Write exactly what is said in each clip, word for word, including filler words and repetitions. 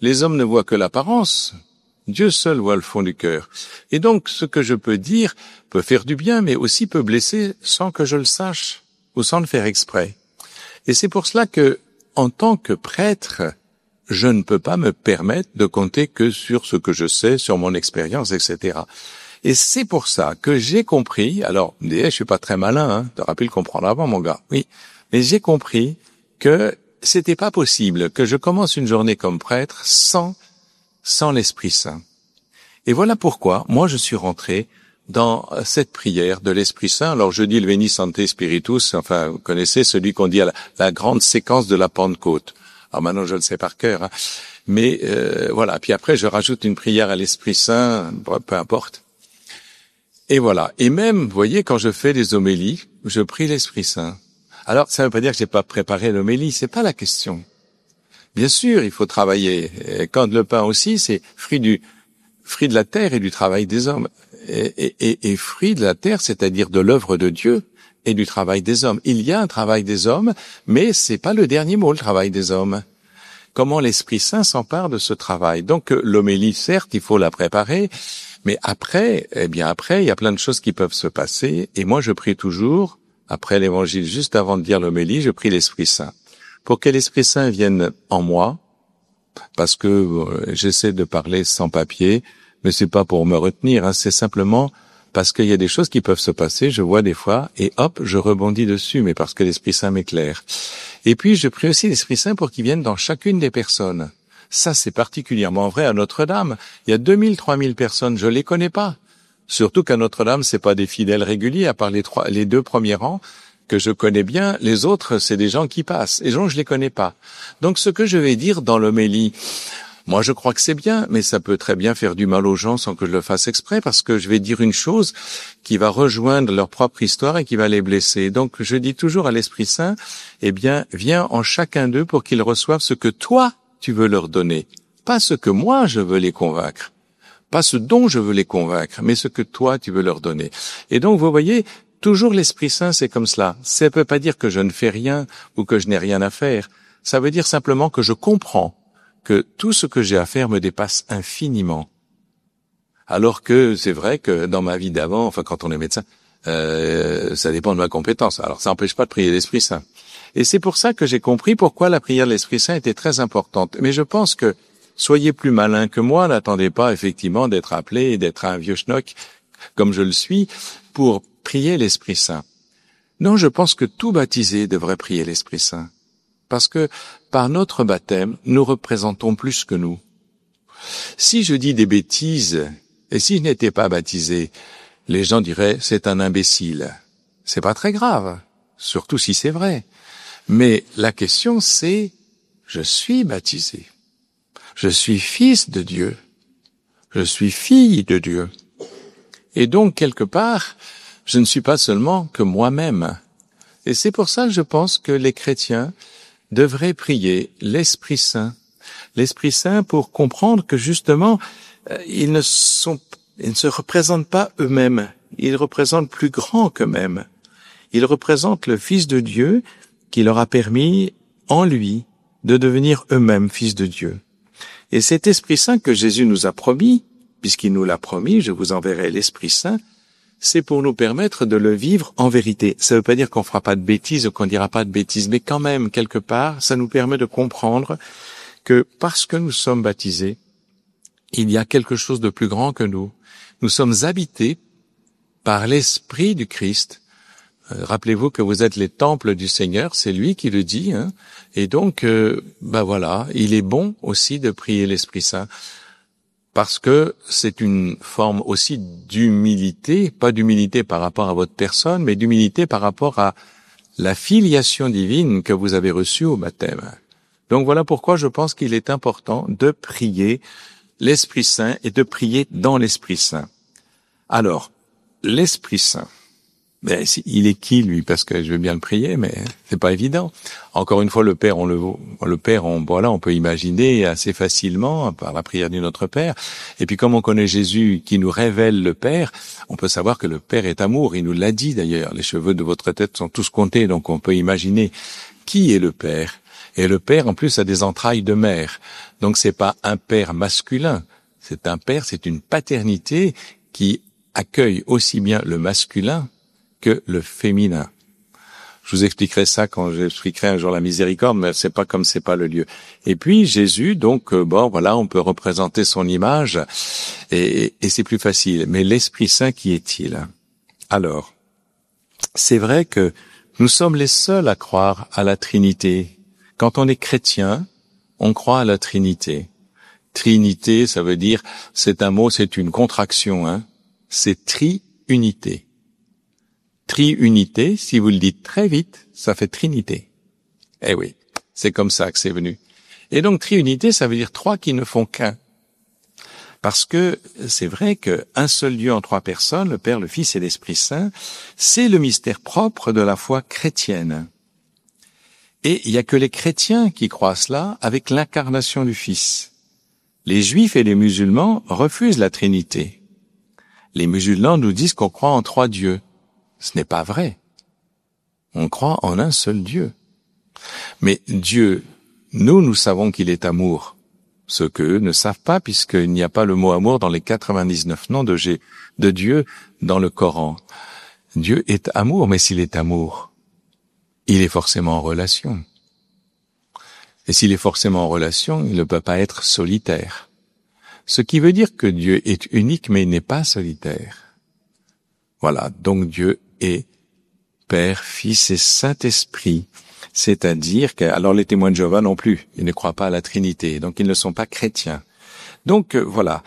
Les hommes ne voient que l'apparence. Dieu seul voit le fond du cœur. Et donc, ce que je peux dire peut faire du bien, mais aussi peut blesser sans que je le sache ou sans le faire exprès. Et c'est pour cela que, en tant que prêtre, je ne peux pas me permettre de compter que sur ce que je sais, sur mon expérience, et cetera. Et c'est pour ça que j'ai compris, alors, je suis pas très malin, hein, t'aurais pu le comprendre avant, mon gars, oui, mais j'ai compris que c'était pas possible que je commence une journée comme prêtre sans, sans l'Esprit Saint. Et voilà pourquoi, moi, je suis rentré dans cette prière de l'Esprit Saint. Alors, je dis le Veni Sancte Spiritus, enfin, vous connaissez celui qu'on dit à la, la grande séquence de la Pentecôte. Alors maintenant, je le sais par cœur, hein. Mais euh, voilà, puis après, je rajoute une prière à l'Esprit Saint, peu importe. Et voilà. Et même, vous voyez, quand je fais des homélies, je prie l'Esprit Saint. Alors, ça ne veut pas dire que j'ai pas préparé l'homélie, c'est pas la question. Bien sûr, il faut travailler. Et quand le pain aussi, c'est fruit du fruit de la terre et du travail des hommes. Et, et, et, et fruit de la terre, c'est-à-dire de l'œuvre de Dieu et du travail des hommes. Il y a un travail des hommes, mais c'est pas le dernier mot, le travail des hommes. Comment l'Esprit Saint s'empare de ce travail. Donc, l'homélie, certes, il faut la préparer, mais après, eh bien après, il y a plein de choses qui peuvent se passer. Et moi, je prie toujours, après l'évangile, juste avant de dire l'homélie, je prie l'Esprit Saint. Pour que l'Esprit Saint vienne en moi, parce que euh, j'essaie de parler sans papier, mais c'est pas pour me retenir, hein, c'est simplement parce qu'il y a des choses qui peuvent se passer, je vois des fois, et hop, je rebondis dessus, mais parce que l'Esprit Saint m'éclaire. Et puis, je prie aussi l'Esprit Saint pour qu'il vienne dans chacune des personnes. Ça, c'est particulièrement vrai à Notre-Dame. Il y a deux mille, trois mille personnes, je les connais pas. Surtout qu'à Notre-Dame, c'est pas des fidèles réguliers, à part les trois, les deux premiers rangs que je connais bien. Les autres, c'est des gens qui passent. Et gens, je les connais pas. Donc, ce que je vais dire dans l'homélie, moi, je crois que c'est bien, mais ça peut très bien faire du mal aux gens sans que je le fasse exprès, parce que je vais dire une chose qui va rejoindre leur propre histoire et qui va les blesser. Donc, je dis toujours à l'Esprit Saint, eh bien, viens en chacun d'eux pour qu'ils reçoivent ce que toi, tu veux leur donner. Pas ce que moi, je veux les convaincre. Pas ce dont je veux les convaincre, mais ce que toi, tu veux leur donner. Et donc, vous voyez, toujours l'Esprit Saint, c'est comme cela. Ça ne peut pas dire que je ne fais rien ou que je n'ai rien à faire. Ça veut dire simplement que je comprends que tout ce que j'ai à faire me dépasse infiniment. Alors que c'est vrai que dans ma vie d'avant, enfin quand on est médecin, euh, ça dépend de ma compétence. Alors ça n'empêche pas de prier l'Esprit Saint. Et c'est pour ça que j'ai compris pourquoi la prière de l'Esprit Saint était très importante. Mais je pense que soyez plus malins que moi, n'attendez pas effectivement d'être appelé et d'être un vieux schnock, comme je le suis, pour prier l'Esprit Saint. Non, je pense que tout baptisé devrait prier l'Esprit Saint. Parce que par notre baptême, nous représentons plus que nous. Si je dis des bêtises, et si je n'étais pas baptisé, les gens diraient c'est un imbécile. C'est pas très grave, surtout si c'est vrai. Mais la question c'est, je suis baptisé. Je suis fils de Dieu. Je suis fille de Dieu. Et donc, quelque part, je ne suis pas seulement que moi-même. Et c'est pour ça que je pense que les chrétiens devraient prier l'Esprit Saint. L'Esprit Saint pour comprendre que justement, euh, ils ne sont, ils ne se représentent pas eux-mêmes. Ils représentent plus grand qu'eux-mêmes. Ils représentent le Fils de Dieu qui leur a permis, en lui, de devenir eux-mêmes fils de Dieu. Et cet Esprit Saint que Jésus nous a promis, puisqu'il nous l'a promis, je vous enverrai l'Esprit Saint, c'est pour nous permettre de le vivre en vérité. Ça ne veut pas dire qu'on fera pas de bêtises ou qu'on dira pas de bêtises, mais quand même, quelque part, ça nous permet de comprendre que parce que nous sommes baptisés, il y a quelque chose de plus grand que nous. Nous sommes habités par l'Esprit du Christ. Euh, rappelez-vous que vous êtes les temples du Seigneur, c'est lui qui le dit, hein. Et donc, euh, ben voilà, il est bon aussi de prier l'Esprit Saint. Parce que c'est une forme aussi d'humilité, pas d'humilité par rapport à votre personne, mais d'humilité par rapport à la filiation divine que vous avez reçue au baptême. Donc voilà pourquoi je pense qu'il est important de prier l'Esprit Saint et de prier dans l'Esprit Saint. Alors, l'Esprit Saint, ben, il est qui lui? Parce que je veux bien le prier, mais c'est pas évident. Encore une fois, le Père, on le, le Père, on, voilà, on peut imaginer assez facilement par la prière du Notre Père. Et puis, comme on connaît Jésus qui nous révèle le Père, on peut savoir que le Père est amour. Il nous l'a dit d'ailleurs. Les cheveux de votre tête sont tous comptés, donc on peut imaginer qui est le Père. Et le père, en plus, a des entrailles de mère. Donc c'est pas un père masculin. C'est un père, c'est une paternité qui accueille aussi bien le masculin que le féminin. Je vous expliquerai ça quand j'expliquerai un jour la miséricorde, mais c'est pas comme c'est pas le lieu. Et puis Jésus, donc euh, bon, voilà, on peut représenter son image et, et c'est plus facile. Mais l'Esprit Saint, qui est-il? Alors, c'est vrai que nous sommes les seuls à croire à la Trinité. Quand on est chrétien, on croit à la Trinité. Trinité, ça veut dire, c'est un mot, c'est une contraction, hein. C'est tri-unité. Tri-unité, si vous le dites très vite, ça fait Trinité. Eh oui, c'est comme ça que c'est venu. Et donc, tri-unité, ça veut dire trois qui ne font qu'un. Parce que c'est vrai qu'un seul Dieu en trois personnes, le Père, le Fils et l'Esprit Saint, c'est le mystère propre de la foi chrétienne. Et il n'y a que les chrétiens qui croient cela avec l'incarnation du Fils. Les Juifs et les musulmans refusent la Trinité. Les musulmans nous disent qu'on croit en trois dieux. Ce n'est pas vrai. On croit en un seul Dieu. Mais Dieu, nous, nous savons qu'il est amour. Ce qu'eux ne savent pas, puisqu'il n'y a pas le mot amour dans les quatre-vingt-dix-neuf noms de, G, de Dieu dans le Coran. Dieu est amour, mais s'il est amour, il est forcément en relation. Et s'il est forcément en relation, il ne peut pas être solitaire. Ce qui veut dire que Dieu est unique, mais il n'est pas solitaire. Voilà, donc Dieu est Père, Fils et Saint-Esprit. C'est-à-dire que, alors les témoins de Jéhovah non plus, ils ne croient pas à la Trinité, donc ils ne sont pas chrétiens. Donc euh, voilà.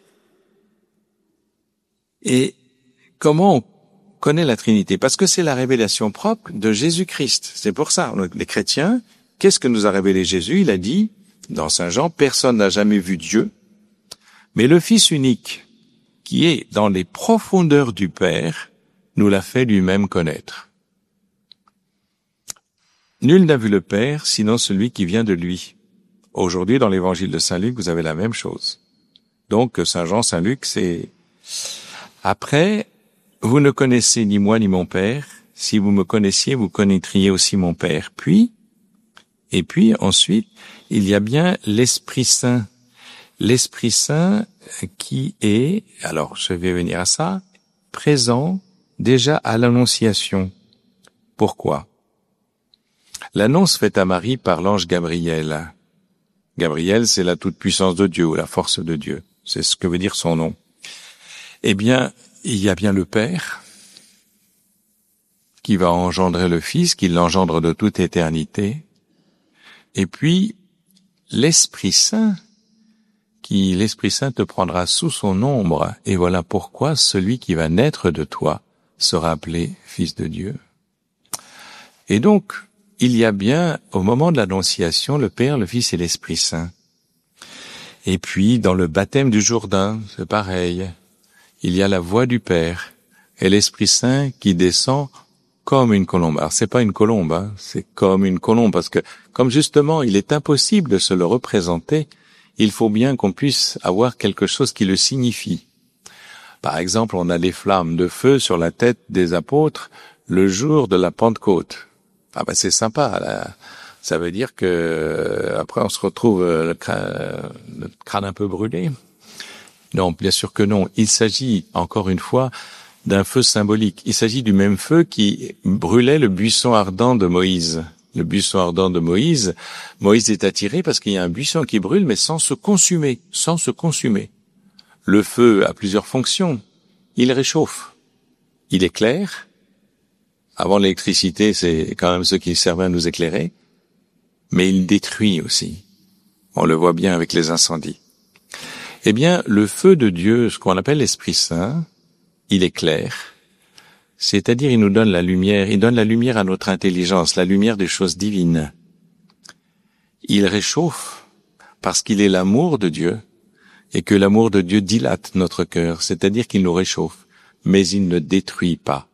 Et comment on connaît la Trinité? Parce que c'est la révélation propre de Jésus-Christ. C'est pour ça, les chrétiens, qu'est-ce que nous a révélé Jésus? Il a dit, dans Saint Jean, personne n'a jamais vu Dieu, mais le Fils unique, qui est dans les profondeurs du Père, nous l'a fait lui-même connaître. Nul n'a vu le Père, sinon celui qui vient de lui. Aujourd'hui, dans l'évangile de Saint Luc, vous avez la même chose. Donc, Saint Jean, Saint Luc, c'est... Après, vous ne connaissez ni moi ni mon Père. Si vous me connaissiez, vous connaîtriez aussi mon Père. Puis, et puis ensuite, il y a bien l'Esprit Saint. L'Esprit Saint qui est, alors je vais venir à ça, présent déjà à l'Annonciation. Pourquoi? L'annonce faite à Marie par l'ange Gabriel. Gabriel, c'est la toute-puissance de Dieu, ou la force de Dieu. C'est ce que veut dire son nom. Eh bien, il y a bien le Père qui va engendrer le Fils, qui l'engendre de toute éternité. Et puis, l'Esprit Saint, qui, l'Esprit Saint te prendra sous son ombre. Et voilà pourquoi celui qui va naître de toi sera appelé Fils de Dieu. Et donc, il y a bien, au moment de l'Annonciation, le Père, le Fils et l'Esprit Saint. Et puis, dans le baptême du Jourdain, c'est pareil. Il y a la voix du Père et l'Esprit Saint qui descend comme une colombe. Alors, c'est pas une colombe, hein, c'est comme une colombe, parce que, comme justement, il est impossible de se le représenter, il faut bien qu'on puisse avoir quelque chose qui le signifie. Par exemple, on a les flammes de feu sur la tête des apôtres le jour de la Pentecôte. Ah ben c'est sympa, là. Ça veut dire que après on se retrouve le crâne, le crâne un peu brûlé. Non, bien sûr que non. Il s'agit, encore une fois, d'un feu symbolique. Il s'agit du même feu qui brûlait le buisson ardent de Moïse. Le buisson ardent de Moïse, Moïse est attiré parce qu'il y a un buisson qui brûle, mais sans se consumer, sans se consumer. Le feu a plusieurs fonctions. Il réchauffe. Il éclaire. Avant l'électricité, c'est quand même ce qui servait à nous éclairer. Mais il détruit aussi. On le voit bien avec les incendies. Eh bien, le feu de Dieu, ce qu'on appelle l'Esprit Saint, il éclaire. C'est-à-dire, il nous donne la lumière, il donne la lumière à notre intelligence, la lumière des choses divines. Il réchauffe parce qu'il est l'amour de Dieu et que l'amour de Dieu dilate notre cœur, c'est-à-dire qu'il nous réchauffe, mais il ne détruit pas.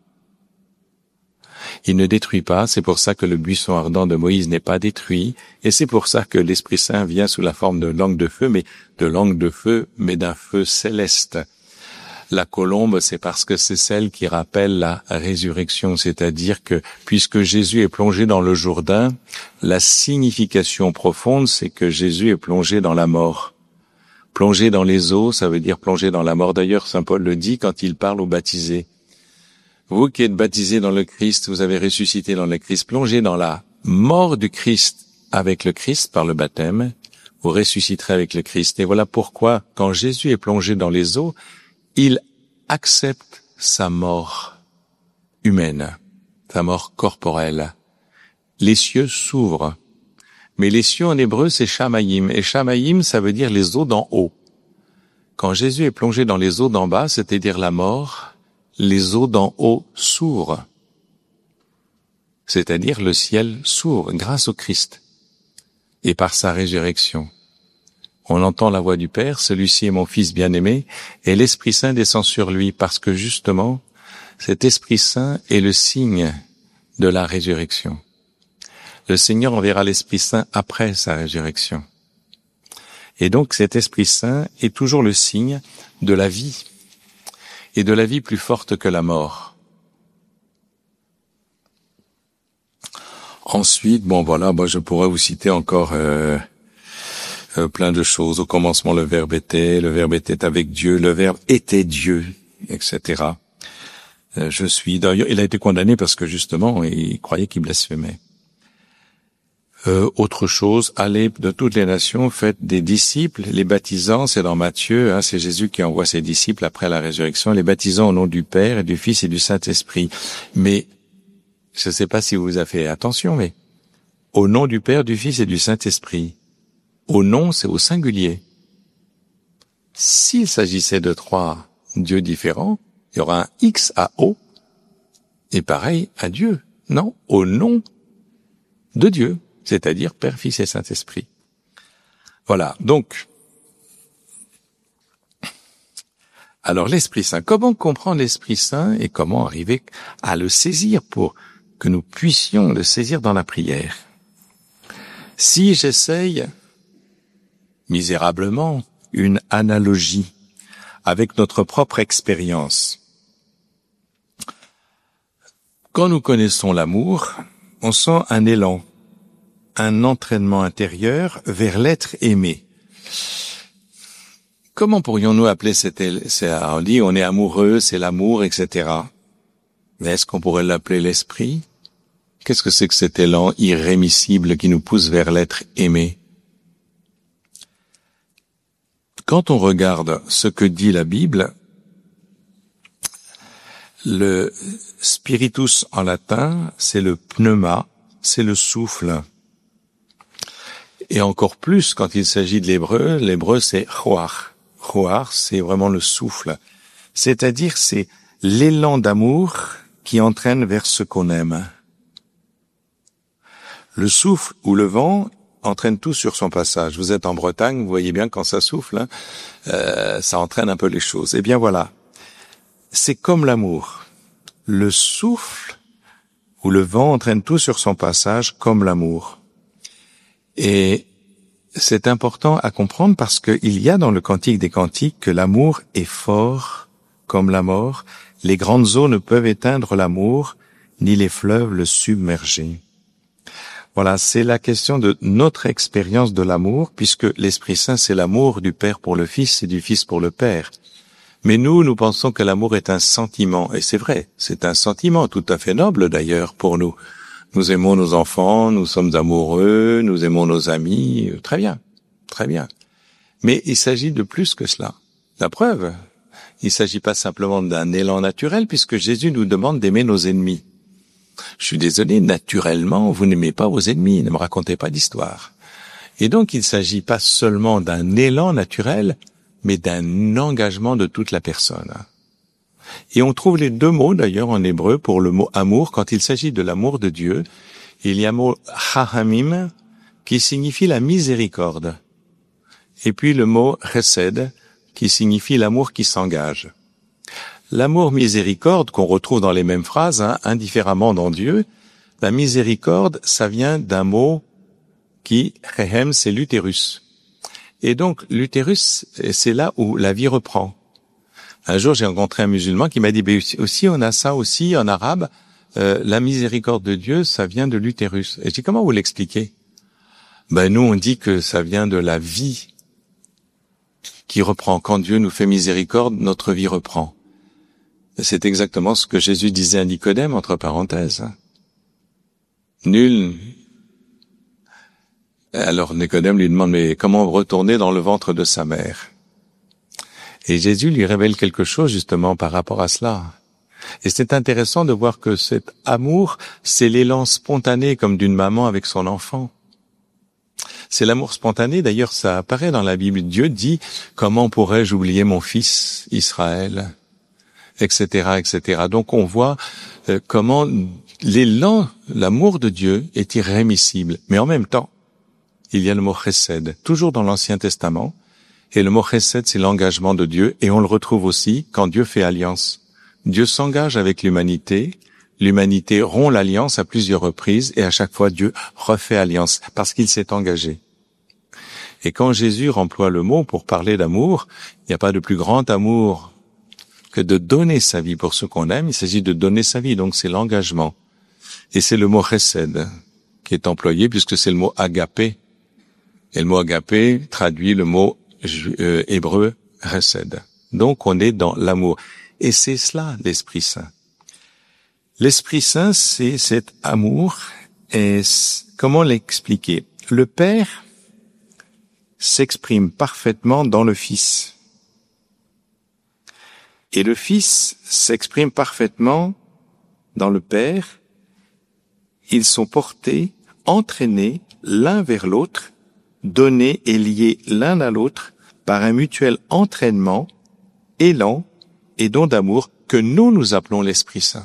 Il ne détruit pas, c'est pour ça que le buisson ardent de Moïse n'est pas détruit, et c'est pour ça que l'Esprit Saint vient sous la forme de langue de feu, mais de langue de feu, mais d'un feu céleste. La colombe, c'est parce que c'est celle qui rappelle la résurrection, c'est-à-dire que puisque Jésus est plongé dans le Jourdain, la signification profonde, c'est que Jésus est plongé dans la mort. Plongé dans les eaux, ça veut dire plongé dans la mort. D'ailleurs, saint Paul le dit quand il parle aux baptisés. Vous qui êtes baptisés dans le Christ, vous avez ressuscité dans le Christ, plongé dans la mort du Christ avec le Christ par le baptême, vous ressusciterez avec le Christ. Et voilà pourquoi, quand Jésus est plongé dans les eaux, il accepte sa mort humaine, sa mort corporelle. Les cieux s'ouvrent. Mais les cieux en hébreu, c'est Shamayim. Et Shamayim, ça veut dire les eaux d'en haut. Quand Jésus est plongé dans les eaux d'en bas, c'est-à-dire la mort, les eaux d'en haut s'ouvrent. C'est-à-dire le ciel s'ouvre grâce au Christ. Et par sa résurrection. On entend la voix du Père, celui-ci est mon Fils bien-aimé, et l'Esprit Saint descend sur lui, parce que justement, cet Esprit Saint est le signe de la résurrection. Le Seigneur enverra l'Esprit Saint après sa résurrection. Et donc cet Esprit Saint est toujours le signe de la vie, et de la vie plus forte que la mort. Ensuite, bon voilà, moi je pourrais vous citer encore euh, euh, plein de choses. Au commencement, le Verbe était, le Verbe était avec Dieu, le Verbe était Dieu, et cetera. Euh, je suis d'ailleurs, il a été condamné parce que justement, il croyait qu'il blasphémait. Euh, autre chose, allez de toutes les nations, faites des disciples, les baptisants, c'est dans Matthieu, hein, c'est Jésus qui envoie ses disciples après la résurrection, les baptisants au nom du Père et du Fils et du Saint-Esprit. Mais je ne sais pas si vous avez fait attention, mais au nom du Père, du Fils et du Saint-Esprit. Au nom, c'est au singulier. S'il s'agissait de trois dieux différents, il y aura un X à O, et pareil à Dieu. Non, au nom de Dieu, c'est-à-dire Père, Fils et Saint-Esprit. Voilà, donc, alors l'Esprit Saint, comment comprendre l'Esprit Saint et comment arriver à le saisir pour que nous puissions le saisir dans la prière? Si j'essaye misérablement une analogie avec notre propre expérience, quand nous connaissons l'amour, on sent un élan, un entraînement intérieur vers l'être aimé. Comment pourrions-nous appeler cet élan? On dit on est amoureux, c'est l'amour, et cetera. Mais est-ce qu'on pourrait l'appeler l'esprit? Qu'est-ce que c'est que cet élan irrémissible qui nous pousse vers l'être aimé? Quand on regarde ce que dit la Bible, le spiritus en latin, c'est le pneuma, c'est le souffle. Et encore plus quand il s'agit de l'hébreu, l'hébreu c'est roach. Roach, c'est vraiment le souffle. C'est-à-dire, c'est l'élan d'amour qui entraîne vers ce qu'on aime. Le souffle ou le vent entraîne tout sur son passage. Vous êtes en Bretagne, vous voyez bien quand ça souffle, hein, euh, ça entraîne un peu les choses. Eh bien voilà, c'est comme l'amour. Le souffle ou le vent entraîne tout sur son passage comme l'amour. Et c'est important à comprendre parce qu'il y a dans le Cantique des Cantiques que l'amour est fort comme la mort. Les grandes eaux ne peuvent éteindre l'amour, ni les fleuves le submerger. Voilà, c'est la question de notre expérience de l'amour, puisque l'Esprit Saint, c'est l'amour du Père pour le Fils et du Fils pour le Père. Mais nous, nous pensons que l'amour est un sentiment, et c'est vrai, c'est un sentiment tout à fait noble d'ailleurs pour nous. Nous aimons nos enfants, nous sommes amoureux, nous aimons nos amis, très bien, très bien. Mais il s'agit de plus que cela. La preuve, il ne s'agit pas simplement d'un élan naturel, puisque Jésus nous demande d'aimer nos ennemis. Je suis désolé, naturellement, vous n'aimez pas vos ennemis, ne me racontez pas d'histoire. Et donc, il ne s'agit pas seulement d'un élan naturel, mais d'un engagement de toute la personne. Et on trouve les deux mots, d'ailleurs, en hébreu, pour le mot amour. Quand il s'agit de l'amour de Dieu, il y a le mot chahamim, qui signifie la miséricorde. Et puis le mot chesed, qui signifie l'amour qui s'engage. L'amour miséricorde, qu'on retrouve dans les mêmes phrases, hein, indifféremment dans Dieu, la miséricorde, ça vient d'un mot qui, rehem, c'est l'utérus. Et donc, l'utérus, c'est là où la vie reprend. Un jour, j'ai rencontré un musulman qui m'a dit, ben aussi, on a ça aussi en arabe, euh, la miséricorde de Dieu, ça vient de l'utérus. Et je dis, comment vous l'expliquez? Ben, nous, on dit que ça vient de la vie qui reprend. Quand Dieu nous fait miséricorde, notre vie reprend. C'est exactement ce que Jésus disait à Nicodème, entre parenthèses. Nul. Alors Nicodème lui demande, mais comment retourner dans le ventre de sa mère? Et Jésus lui révèle quelque chose justement par rapport à cela. Et c'est intéressant de voir que cet amour, c'est l'élan spontané comme d'une maman avec son enfant. C'est l'amour spontané, d'ailleurs ça apparaît dans la Bible. Dieu dit, comment pourrais-je oublier mon fils Israël, et cetera, et cetera. Donc on voit euh, comment l'élan, l'amour de Dieu est irrémissible. Mais en même temps, il y a le mot chesed, toujours dans l'Ancien Testament. Et le mot chesed, c'est l'engagement de Dieu. Et on le retrouve aussi quand Dieu fait alliance. Dieu s'engage avec l'humanité. L'humanité rompt l'alliance à plusieurs reprises. Et à chaque fois, Dieu refait alliance parce qu'il s'est engagé. Et quand Jésus emploie le mot pour parler d'amour, il n'y a pas de plus grand amour que de donner sa vie pour ceux qu'on aime. Il s'agit de donner sa vie. Donc c'est l'engagement. Et c'est le mot chesed qui est employé puisque c'est le mot agapé. Et le mot agapé traduit le mot euh, hébreu chesed. Donc on est dans l'amour. Et c'est cela l'Esprit Saint. L'Esprit Saint, c'est cet amour. Et comment l'expliquer? Le Père s'exprime parfaitement dans le Fils. Et le Fils s'exprime parfaitement dans le Père. Ils sont portés, entraînés l'un vers l'autre, donnés et liés l'un à l'autre par un mutuel entraînement, élan et don d'amour que nous, nous appelons l'Esprit Saint.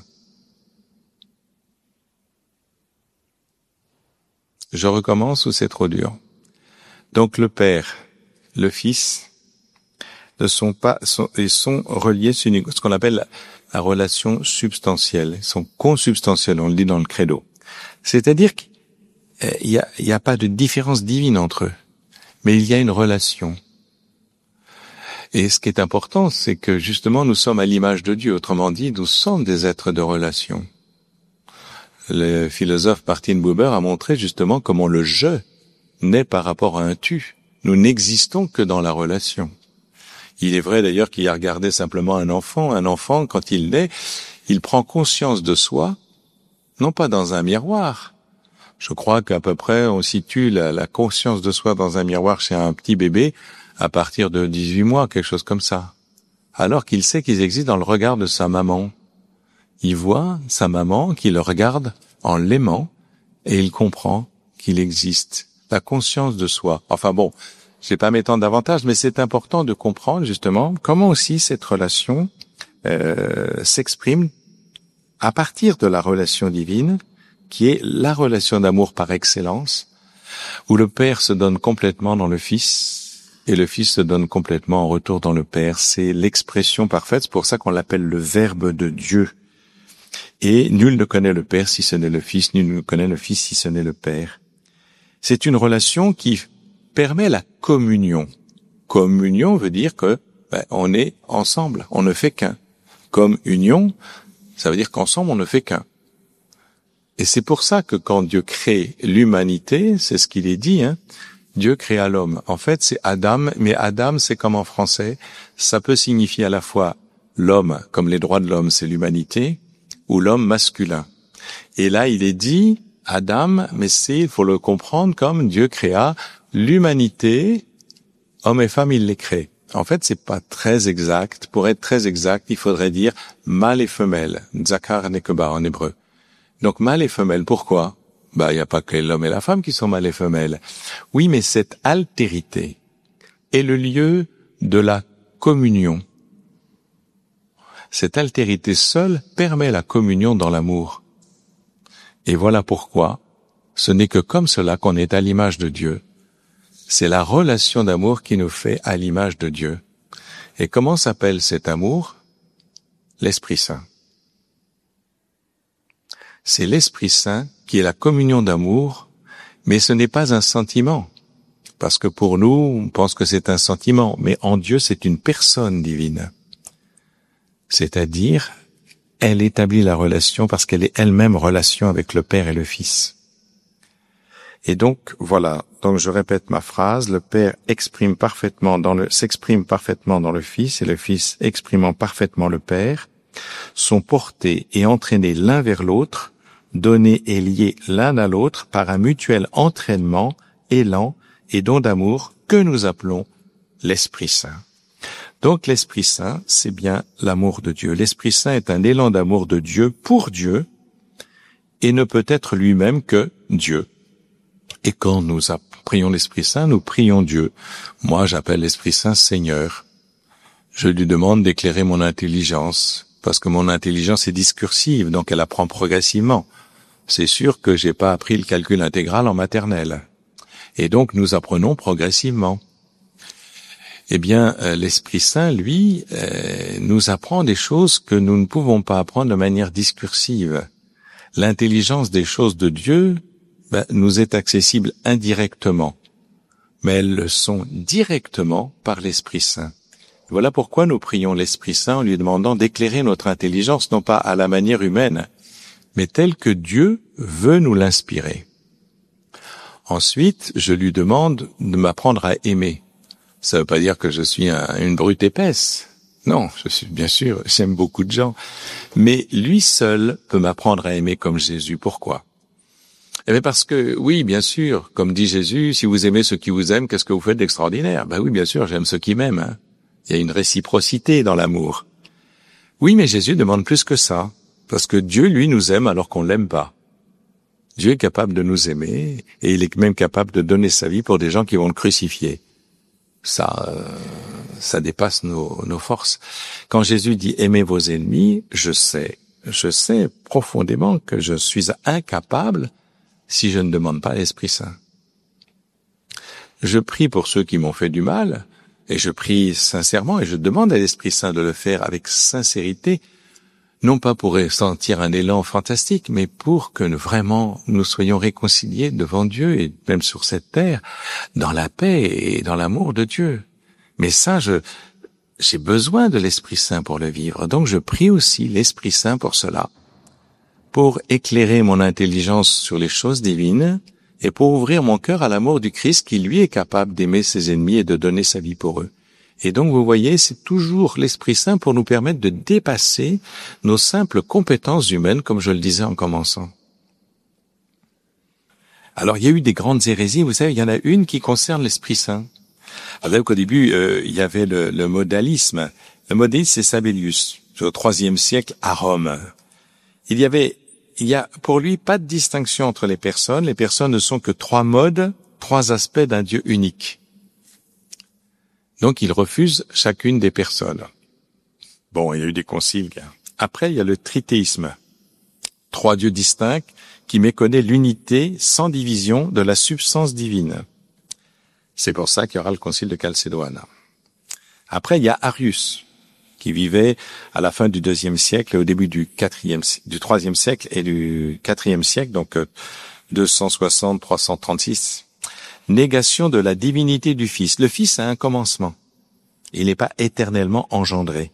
Je recommence ou c'est trop dur? Donc le Père, le Fils, ne sont pas, sont, ils sont reliés sur une, ce qu'on appelle la, la relation substantielle. Ils sont consubstantiels, on le dit dans le credo. C'est-à-dire qu'il y a, il y a pas de différence divine entre eux, mais il y a une relation. Et ce qui est important, c'est que justement nous sommes à l'image de Dieu. Autrement dit, nous sommes des êtres de relation. Le philosophe Martin Buber a montré justement comment le je naît par rapport à un tu. Nous n'existons que dans la relation. Il est vrai d'ailleurs qu'il a regardé simplement un enfant. Un enfant, quand il naît, il prend conscience de soi, non pas dans un miroir. Je crois qu'à peu près on situe la, la conscience de soi dans un miroir chez un petit bébé à partir de dix-huit mois, quelque chose comme ça. Alors qu'il sait qu'il existe dans le regard de sa maman. Il voit sa maman qui le regarde en l'aimant et il comprend qu'il existe. La conscience de soi. Enfin bon, je vais pas m'étendre davantage, mais c'est important de comprendre justement comment aussi cette relation euh, s'exprime à partir de la relation divine, qui est la relation d'amour par excellence, où le Père se donne complètement dans le Fils et le Fils se donne complètement en retour dans le Père. C'est l'expression parfaite, c'est pour ça qu'on l'appelle le Verbe de Dieu. Et nul ne connaît le Père si ce n'est le Fils, nul ne connaît le Fils si ce n'est le Père. C'est une relation qui permet la communion. Communion veut dire que ben, on est ensemble, on ne fait qu'un. Comme union, ça veut dire qu'ensemble on ne fait qu'un. Et c'est pour ça que quand Dieu crée l'humanité, c'est ce qu'il est dit, hein, Dieu créa l'homme. En fait, c'est Adam, mais Adam, c'est comme en français, ça peut signifier à la fois l'homme, comme les droits de l'homme, c'est l'humanité, ou l'homme masculin. Et là, il est dit Adam, mais c'est, il faut le comprendre comme Dieu créa l'humanité, homme et femme, il les crée. En fait, c'est pas très exact. Pour être très exact, il faudrait dire mâle et femelle, zakar nekeba en hébreu. Donc mâle et femelle, pourquoi? Bah, il n'y a pas que l'homme et la femme qui sont mâle et femelle. Oui, mais cette altérité est le lieu de la communion. Cette altérité seule permet la communion dans l'amour. Et voilà pourquoi ce n'est que comme cela qu'on est à l'image de Dieu. C'est la relation d'amour qui nous fait à l'image de Dieu. Et comment s'appelle cet amour? L'Esprit Saint. C'est l'Esprit Saint qui est la communion d'amour, mais ce n'est pas un sentiment. Parce que pour nous, on pense que c'est un sentiment, mais en Dieu, c'est une personne divine. C'est-à-dire, elle établit la relation parce qu'elle est elle-même relation avec le Père et le Fils. Et donc, voilà. Donc, je répète ma phrase. Le Père exprime parfaitement dans le, s'exprime parfaitement dans le Fils et le Fils exprimant parfaitement le Père sont portés et entraînés l'un vers l'autre, donnés et liés l'un à l'autre par un mutuel entraînement, élan et don d'amour que nous appelons l'Esprit Saint. Donc l'Esprit Saint, c'est bien l'amour de Dieu. L'Esprit Saint est un élan d'amour de Dieu pour Dieu et ne peut être lui-même que Dieu. Et quand nous prions l'Esprit Saint, nous prions Dieu. Moi, j'appelle l'Esprit Saint Seigneur. Je lui demande d'éclairer mon intelligence, parce que mon intelligence est discursive, donc elle apprend progressivement. C'est sûr que j'ai pas appris le calcul intégral en maternelle. Et donc nous apprenons progressivement. Eh bien, euh, l'Esprit Saint, lui, euh, nous apprend des choses que nous ne pouvons pas apprendre de manière discursive. L'intelligence des choses de Dieu ben, nous est accessible indirectement, mais elles le sont directement par l'Esprit Saint. Voilà pourquoi nous prions l'Esprit Saint en lui demandant d'éclairer notre intelligence, non pas à la manière humaine, mais telle que Dieu veut nous l'inspirer. Ensuite, je lui demande de m'apprendre à aimer. Ça ne veut pas dire que je suis un, une brute épaisse. Non, je suis bien sûr, j'aime beaucoup de gens. Mais lui seul peut m'apprendre à aimer comme Jésus. Pourquoi? Eh bien parce que, oui, bien sûr, comme dit Jésus, si vous aimez ceux qui vous aiment, qu'est-ce que vous faites d'extraordinaire? Ben oui, bien sûr, j'aime ceux qui m'aiment. Hein. Il y a une réciprocité dans l'amour. Oui, mais Jésus demande plus que ça. Parce que Dieu, lui, nous aime alors qu'on l'aime pas. Dieu est capable de nous aimer, et il est même capable de donner sa vie pour des gens qui vont le crucifier. Ça, euh, ça dépasse nos, nos forces. Quand Jésus dit « aimez vos ennemis », je sais, je sais profondément que je suis incapable si je ne demande pas l'Esprit Saint. Je prie pour ceux qui m'ont fait du mal, et je prie sincèrement, et je demande à l'Esprit Saint de le faire avec sincérité, non pas pour ressentir un élan fantastique, mais pour que nous, vraiment nous soyons réconciliés devant Dieu et même sur cette terre, dans la paix et dans l'amour de Dieu. Mais ça, je, j'ai besoin de l'Esprit Saint pour le vivre. Donc je prie aussi l'Esprit Saint pour cela, pour éclairer mon intelligence sur les choses divines et pour ouvrir mon cœur à l'amour du Christ qui, lui, est capable d'aimer ses ennemis et de donner sa vie pour eux. Et donc, vous voyez, c'est toujours l'Esprit Saint pour nous permettre de dépasser nos simples compétences humaines, comme je le disais en commençant. Alors, il y a eu des grandes hérésies. Vous savez, il y en a une qui concerne l'Esprit Saint. Alors, au début, euh, il y avait le, le modalisme. Le modalisme, c'est Sabellius, au troisième siècle, à Rome. Il y avait, il y a pour lui pas de distinction entre les personnes. Les personnes ne sont que trois modes, trois aspects d'un Dieu unique. Donc, il refuse chacune des personnes. Bon, il y a eu des conciles. Après, il y a le trithéisme. Trois dieux distincts qui méconnaît l'unité sans division de la substance divine. C'est pour ça qu'il y aura le concile de Chalcédoine. Après, il y a Arius, qui vivait à la fin du deuxième siècle et au début du quatrième, du troisième siècle et du quatrième siècle, donc deux cent soixante à trois cent trente-six. Négation de la divinité du Fils. Le Fils a un commencement. Il n'est pas éternellement engendré.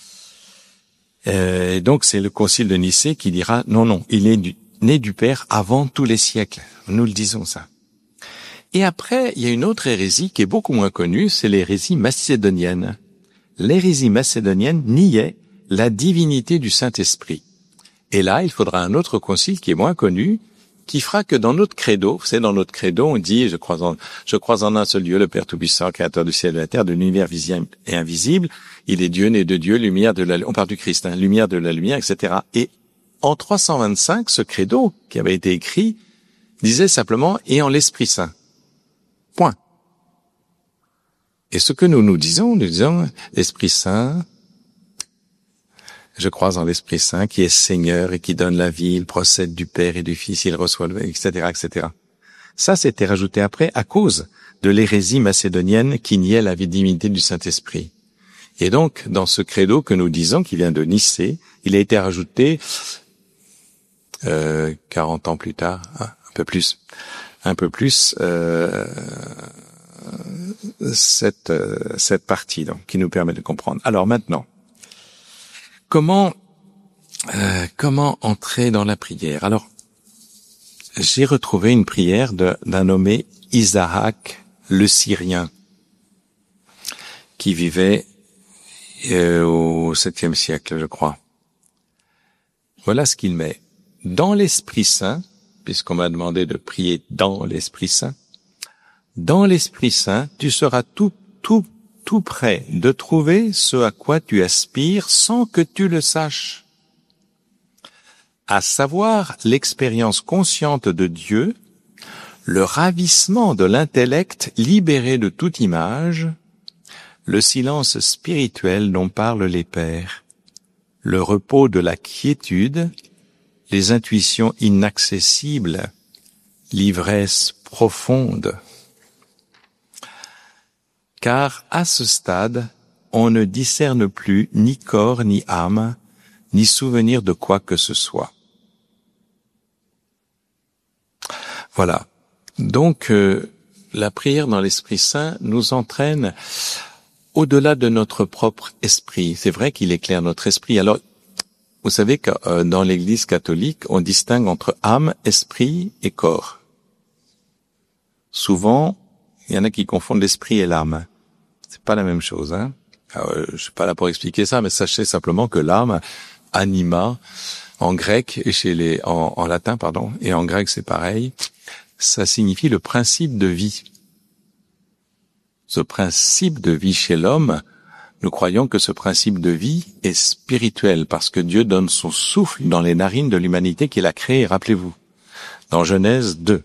Euh, donc c'est le concile de Nicée qui dira non, non, il est du, né du Père avant tous les siècles. Nous le disons ça. Et après, il y a une autre hérésie qui est beaucoup moins connue, c'est l'hérésie macédonienne. L'hérésie macédonienne niait la divinité du Saint-Esprit. Et là, il faudra un autre concile qui est moins connu, qui fera que dans notre credo, vous savez, dans notre credo, on dit, je crois en, je crois en un seul Dieu, le Père Tout-Puissant, Créateur du ciel et de la terre, de l'univers visible et invisible. Il est Dieu, né de Dieu, lumière de la, on parle du Christ, hein, lumière de la lumière, et cetera. Et en trois cent vingt-cinq, ce credo, qui avait été écrit, disait simplement, et en l'Esprit Saint. Point. Et ce que nous nous disons, nous disons, l'Esprit Saint, je crois en l'Esprit Saint qui est Seigneur et qui donne la vie, il procède du Père et du Fils, il reçoit le, et cetera, et cetera. Ça, c'était rajouté après à cause de l'hérésie macédonienne qui niait la divinité du Saint-Esprit. Et donc, dans ce credo que nous disons, qui vient de Nicée, il a été rajouté euh, quarante ans plus tard, hein, un peu plus, un peu plus, euh, cette, euh, cette partie donc, qui nous permet de comprendre. Alors maintenant, comment euh, comment entrer dans la prière? Alors, j'ai retrouvé une prière de, d'un nommé Isaac le Syrien, qui vivait euh, au septième siècle, je crois. Voilà ce qu'il met. Dans l'Esprit Saint, puisqu'on m'a demandé de prier dans l'Esprit Saint, dans l'Esprit Saint, tu seras tout, tout, tout près de trouver ce à quoi tu aspires sans que tu le saches. À savoir l'expérience consciente de Dieu, le ravissement de l'intellect libéré de toute image, le silence spirituel dont parlent les pères, le repos de la quiétude, les intuitions inaccessibles, l'ivresse profonde. Car à ce stade, on ne discerne plus ni corps ni âme, ni souvenir de quoi que ce soit. Voilà. Donc, euh, la prière dans l'Esprit Saint nous entraîne au-delà de notre propre esprit. C'est vrai qu'il éclaire notre esprit. Alors, vous savez que euh, dans l'Église catholique, on distingue entre âme, esprit et corps. Souvent, il y en a qui confondent l'esprit et l'âme. C'est pas la même chose, hein. Alors, je suis pas là pour expliquer ça, mais sachez simplement que l'âme, anima, en grec et chez les, en, en latin, pardon, et en grec c'est pareil, ça signifie le principe de vie. Ce principe de vie chez l'homme, nous croyons que ce principe de vie est spirituel parce que Dieu donne son souffle dans les narines de l'humanité qu'il a créée, rappelez-vous. Dans Genèse deux,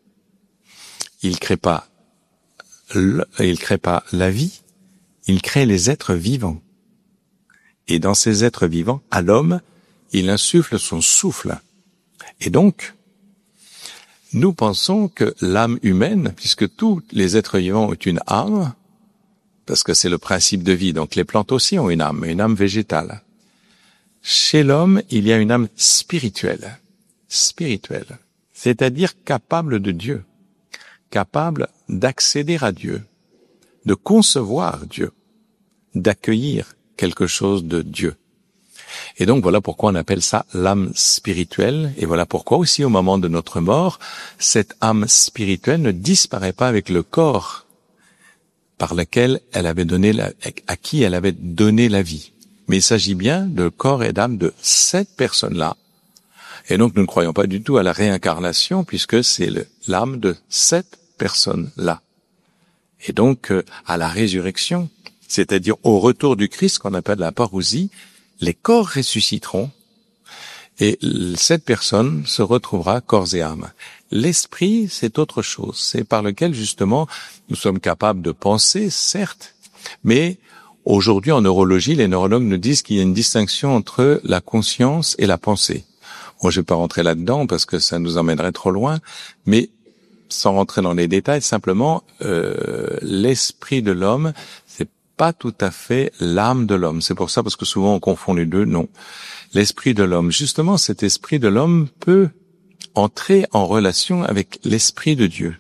il crée pas, le, il crée pas la vie, il crée les êtres vivants. Et dans ces êtres vivants, à l'homme, il insuffle son souffle. Et donc, nous pensons que l'âme humaine, puisque tous les êtres vivants ont une âme, parce que c'est le principe de vie, donc les plantes aussi ont une âme, une âme végétale. Chez l'homme, il y a une âme spirituelle, spirituelle, c'est-à-dire capable de Dieu, capable d'accéder à Dieu, de concevoir Dieu, d'accueillir quelque chose de Dieu. Et donc voilà pourquoi on appelle ça l'âme spirituelle, et voilà pourquoi aussi au moment de notre mort, cette âme spirituelle ne disparaît pas avec le corps par lequel elle avait donné la, à qui elle avait donné la vie. Mais il s'agit bien de corps et d'âme de cette personne-là. Et donc nous ne croyons pas du tout à la réincarnation puisque c'est le, l'âme de cette personne-là. Et donc euh, à la résurrection, c'est-à-dire au retour du Christ qu'on appelle la parousie, les corps ressusciteront et cette personne se retrouvera corps et âme. L'esprit, c'est autre chose. C'est par lequel, justement, nous sommes capables de penser, certes, mais aujourd'hui, en neurologie, les neurologues nous disent qu'il y a une distinction entre la conscience et la pensée. Bon, je vais pas rentrer là-dedans parce que ça nous emmènerait trop loin, mais sans rentrer dans les détails, simplement, euh, l'esprit de l'homme, c'est pas tout à fait l'âme de l'homme. C'est pour ça, parce que souvent on confond les deux. Non. L'esprit de l'homme, justement, cet esprit de l'homme peut entrer en relation avec l'esprit de Dieu.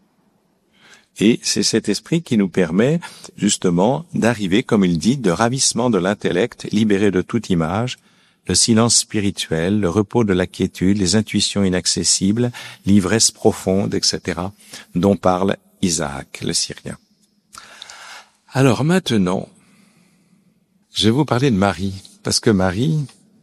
Et c'est cet esprit qui nous permet, justement, d'arriver, comme il dit, de ravissement de l'intellect, libéré de toute image, le silence spirituel, le repos de la quiétude, les intuitions inaccessibles, l'ivresse profonde, et cetera, dont parle Isaac, le Syrien. Alors maintenant, je vais vous parler de Marie, parce que Marie...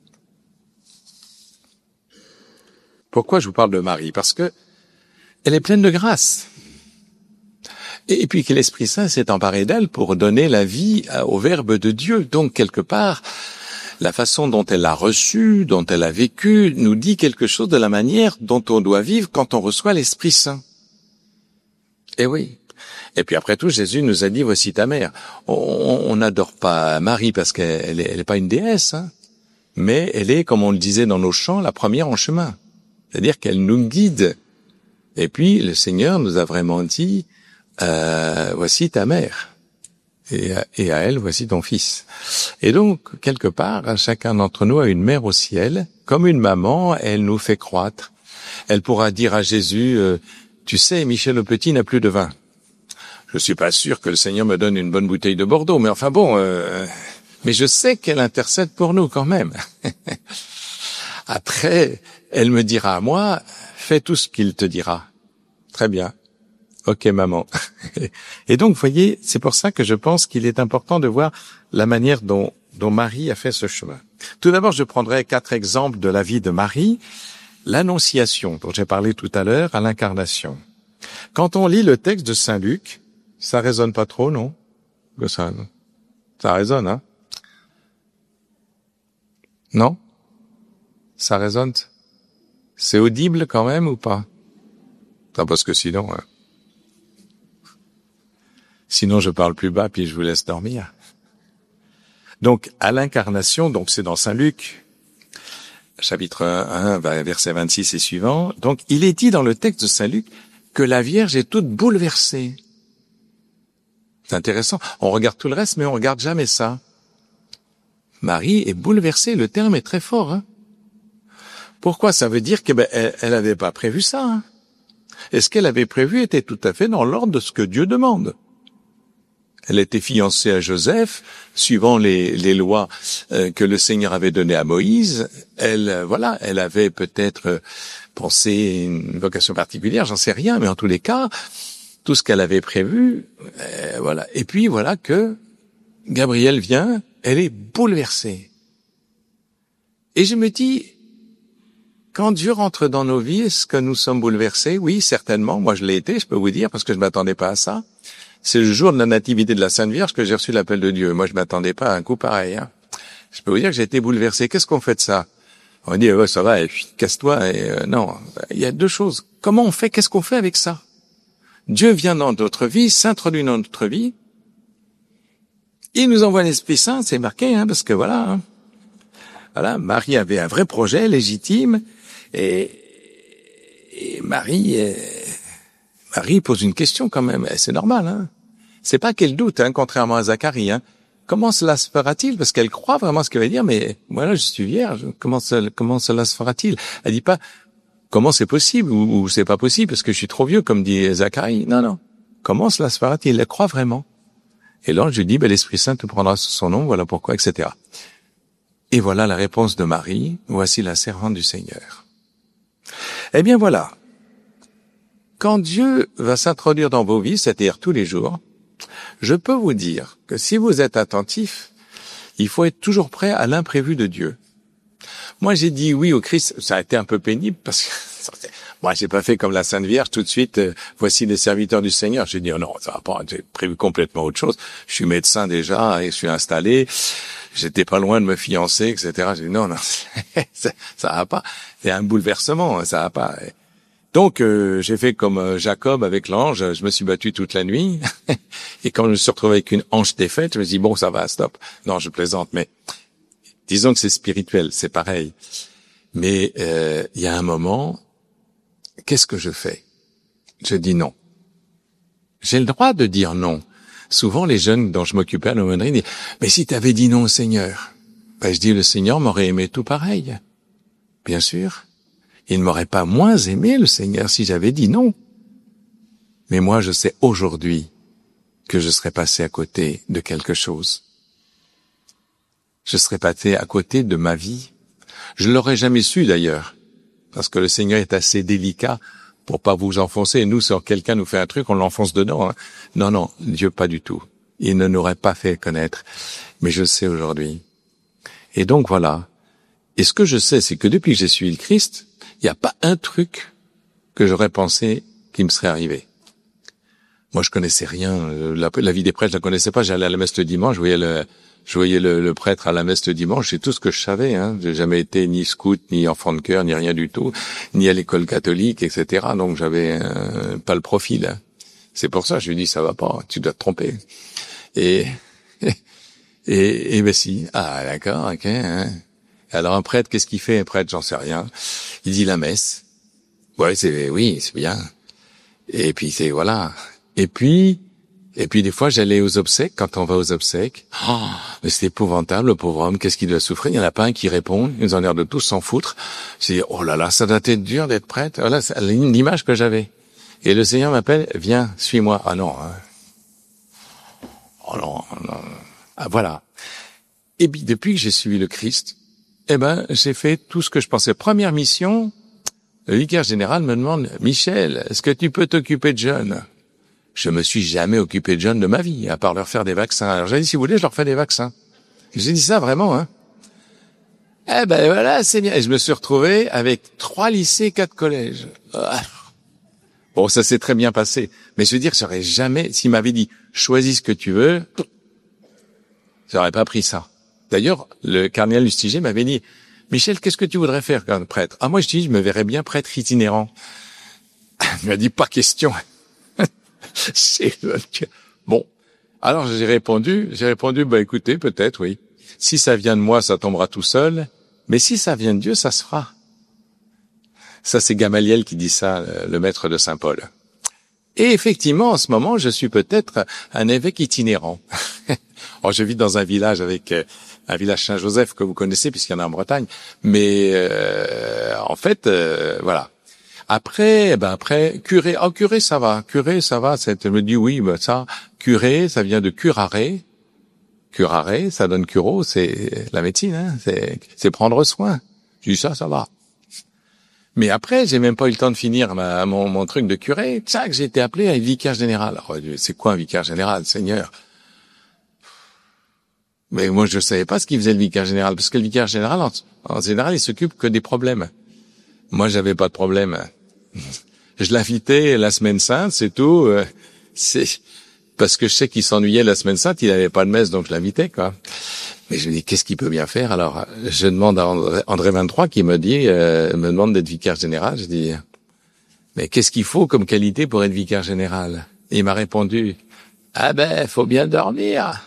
Pourquoi je vous parle de Marie? Parce que elle est pleine de grâce. Et puis que l'Esprit Saint s'est emparé d'elle pour donner la vie au Verbe de Dieu. Donc, quelque part, la façon dont elle l'a reçu, dont elle a vécu, nous dit quelque chose de la manière dont on doit vivre quand on reçoit l'Esprit Saint. Eh oui. Et puis après tout, Jésus nous a dit, voici ta mère. On n'adore pas Marie parce qu'elle n'est elle est pas une déesse, hein, mais elle est, comme on le disait dans nos chants, la première en chemin. C'est-à-dire qu'elle nous guide. Et puis, le Seigneur nous a vraiment dit, euh, voici ta mère. Et à, et à elle, voici ton fils. Et donc, quelque part, chacun d'entre nous a une mère au ciel. Comme une maman, elle nous fait croître. Elle pourra dire à Jésus, euh, tu sais, Michel le Petit n'a plus de vin. Je suis pas sûr que le Seigneur me donne une bonne bouteille de Bordeaux, mais enfin bon, euh, Mais je sais qu'elle intercède pour nous quand même. Après, elle me dira à moi, fais tout ce qu'il te dira. Très bien. Ok, maman. Et donc, vous voyez, c'est pour ça que je pense qu'il est important de voir la manière dont, dont Marie a fait ce chemin. Tout d'abord, je prendrai quatre exemples de la vie de Marie. L'Annonciation, dont j'ai parlé tout à l'heure, à l'Incarnation. Quand on lit le texte de Saint Luc, ça résonne pas trop, non? Ça, ça résonne, hein? Non? Ça résonne? C'est audible quand même ou pas? Non, parce que sinon... Hein. Sinon, je parle plus bas, puis je vous laisse dormir. Donc, à l'Incarnation, donc c'est dans Saint Luc, chapitre un, verset vingt-six et suivant. Donc, il est dit dans le texte de Saint Luc que la Vierge est toute bouleversée. C'est intéressant. On regarde tout le reste, mais on regarde jamais ça. Marie est bouleversée. Le terme est très fort. Hein. Pourquoi? Ça veut dire qu'elle ben, elle n'avait pas prévu ça. Hein. Et ce qu'elle avait prévu était tout à fait dans l'ordre de ce que Dieu demande. Elle était fiancée à Joseph, suivant les, les lois euh, que le Seigneur avait données à Moïse. Elle, euh, voilà, elle avait peut-être euh, pensé une vocation particulière, j'en sais rien, mais en tous les cas, tout ce qu'elle avait prévu, euh, voilà. Et puis voilà que Gabriel vient, elle est bouleversée. Et je me dis, quand Dieu rentre dans nos vies, est-ce que nous sommes bouleversés? Oui, certainement. Moi, je l'ai été, je peux vous dire, parce que je m'attendais pas à ça. C'est le jour de la nativité de la Sainte Vierge que j'ai reçu l'appel de Dieu. Moi, je m'attendais pas à un coup pareil. Hein. Je peux vous dire que j'ai été bouleversé. Qu'est-ce qu'on fait de ça? On dit, ouais, ça va, et puis casse-toi. Et euh, non, il y a deux choses. Comment on fait? Qu'est-ce qu'on fait avec ça? Dieu vient dans notre vie, s'introduit dans notre vie. Il nous envoie l'Esprit Saint, c'est marqué, hein, parce que voilà, hein, voilà, Marie avait un vrai projet légitime, et, et Marie. Euh, Marie pose une question quand même, c'est normal, hein. C'est pas qu'elle doute, hein, contrairement à Zacharie, hein. Comment cela se fera-t-il? Parce qu'elle croit vraiment ce qu'elle va dire, mais voilà, je suis vierge, comment, ça, comment cela se fera-t-il? Elle dit pas, comment c'est possible, ou, ou c'est pas possible, parce que je suis trop vieux, comme dit Zacharie. Non, non. Comment cela se fera-t-il? Elle croit vraiment. Et l'ange lui dit, ben, l'Esprit Saint te prendra sous son nom, voilà pourquoi, et cetera. Et voilà la réponse de Marie, voici la servante du Seigneur. Eh bien voilà. Quand Dieu va s'introduire dans vos vies, c'est-à-dire tous les jours, je peux vous dire que si vous êtes attentif, il faut être toujours prêt à l'imprévu de Dieu. Moi, j'ai dit oui au Christ, ça a été un peu pénible parce que moi, j'ai pas fait comme la Sainte Vierge tout de suite, euh, voici les serviteurs du Seigneur. J'ai dit oh non, ça va pas, j'ai prévu complètement autre chose. Je suis médecin déjà et je suis installé. J'étais pas loin de me fiancer, et cetera. J'ai dit non, non, ça, ça va pas. C'est un bouleversement, ça va pas. Donc, euh, j'ai fait comme euh, Jacob avec l'ange, je me suis battu toute la nuit, et quand je me suis retrouvé avec une hanche défaite, je me suis dit, bon, ça va, stop. Non, je plaisante, mais disons que c'est spirituel, c'est pareil. Mais euh, il y a un moment, qu'est-ce que je fais? Je dis non. J'ai le droit de dire non. Souvent, les jeunes dont je m'occupais à l'aumônerie disent, mais si tu avais dit non au Seigneur, ben, je dis, le Seigneur m'aurait aimé tout pareil. Bien sûr. Il ne m'aurait pas moins aimé, le Seigneur, si j'avais dit non. Mais moi, je sais aujourd'hui que je serais passé à côté de quelque chose. Je serais passé à côté de ma vie. Je ne l'aurais jamais su, d'ailleurs, parce que le Seigneur est assez délicat pour pas vous enfoncer. Et nous, si quelqu'un nous fait un truc, on l'enfonce dedans. Hein. Non, non, Dieu, pas du tout. Il ne nous aurait pas fait connaître. Mais je le sais aujourd'hui. Et donc, voilà. Et ce que je sais, c'est que depuis que j'ai suivi le Christ, il n'y a pas un truc que j'aurais pensé qui me serait arrivé. Moi, je connaissais rien. La, la vie des prêtres, je la connaissais pas. J'allais à la messe le dimanche, je voyais le, je voyais le, le prêtre à la messe le dimanche. C'est tout ce que je savais. Hein. J'ai jamais été ni scout, ni enfant de chœur, ni rien du tout, ni à l'école catholique, et cetera. Donc, j'avais euh, pas le profil. Hein. C'est pour ça, je lui dis, ça va pas, tu dois te tromper. Et et, et ben si. Ah, d'accord, ok. Hein. Alors un prêtre, qu'est-ce qu'il fait un prêtre? J'en sais rien. Il dit la messe. Ouais, c'est oui, c'est bien. Et puis c'est voilà. Et puis et puis des fois j'allais aux obsèques. Quand on va aux obsèques, oh, mais c'est épouvantable, le pauvre homme. Qu'est-ce qu'il doit souffrir? Il n'y en a pas un qui répond. Ils ont l'air de tous s'en foutre. J'ai dit oh là là, ça doit être dur d'être prêtre. Voilà, c'est l'image que j'avais. Et le Seigneur m'appelle, viens, suis-moi. Ah non. Hein. Oh non, non. Ah voilà. Et puis, depuis que j'ai suivi le Christ, eh ben, j'ai fait tout ce que je pensais. Première mission, le vicaire général me demande, Michel, est-ce que tu peux t'occuper de jeunes? Je me suis jamais occupé de jeunes de ma vie, à part leur faire des vaccins. Alors j'ai dit, si vous voulez, je leur fais des vaccins. J'ai dit ça vraiment, hein. Eh ben voilà, c'est bien. Et je me suis retrouvé avec trois lycées, quatre collèges. Ah. Bon, ça s'est très bien passé. Mais je veux dire, j'aurais jamais, s'il m'avait dit, choisis ce que tu veux, j'aurais pas pris ça. D'ailleurs, le cardinal Lustiger m'avait dit, Michel, qu'est-ce que tu voudrais faire comme prêtre? Ah, moi, je dis, je me verrais bien prêtre itinérant. Il m'a dit, pas question. C'est... Bon. Alors, j'ai répondu, j'ai répondu, bah, écoutez, peut-être, oui. Si ça vient de moi, ça tombera tout seul. Mais si ça vient de Dieu, ça se fera. Ça, c'est Gamaliel qui dit ça, le maître de Saint-Paul. Et effectivement, en ce moment, je suis peut-être un évêque itinérant. Alors, je vis dans un village avec un village Saint-Joseph que vous connaissez puisqu'il y en a en Bretagne. Mais euh, en fait, euh, voilà. Après, ben après, curé. Oh, curé, ça va. Curé, ça va. C'est, elle me dit oui, ben ça. Curé, ça vient de curare. Curare, ça donne curo, c'est la médecine, hein. C'est, c'est prendre soin. Je dis ça, ça va. Mais après, j'ai même pas eu le temps de finir ma, mon, mon truc de curé. Tchac, j'ai été appelé à être vicaire général. Alors, c'est quoi un vicaire général, Seigneur? Mais moi, je savais pas ce qu'il faisait le vicaire général, parce que le vicaire général, en, en général, il s'occupe que des problèmes. Moi, j'avais pas de problème. Je l'invitais la semaine sainte, c'est tout. C'est parce que je sais qu'il s'ennuyait la semaine sainte, il avait pas de messe, donc je l'invitais, quoi. Mais je me dis, qu'est-ce qu'il peut bien faire? Alors, je demande à André, André vingt-trois qui me dit, euh, me demande d'être vicaire général. Je dis, mais qu'est-ce qu'il faut comme qualité pour être vicaire général? Et il m'a répondu, ah ben, faut bien dormir.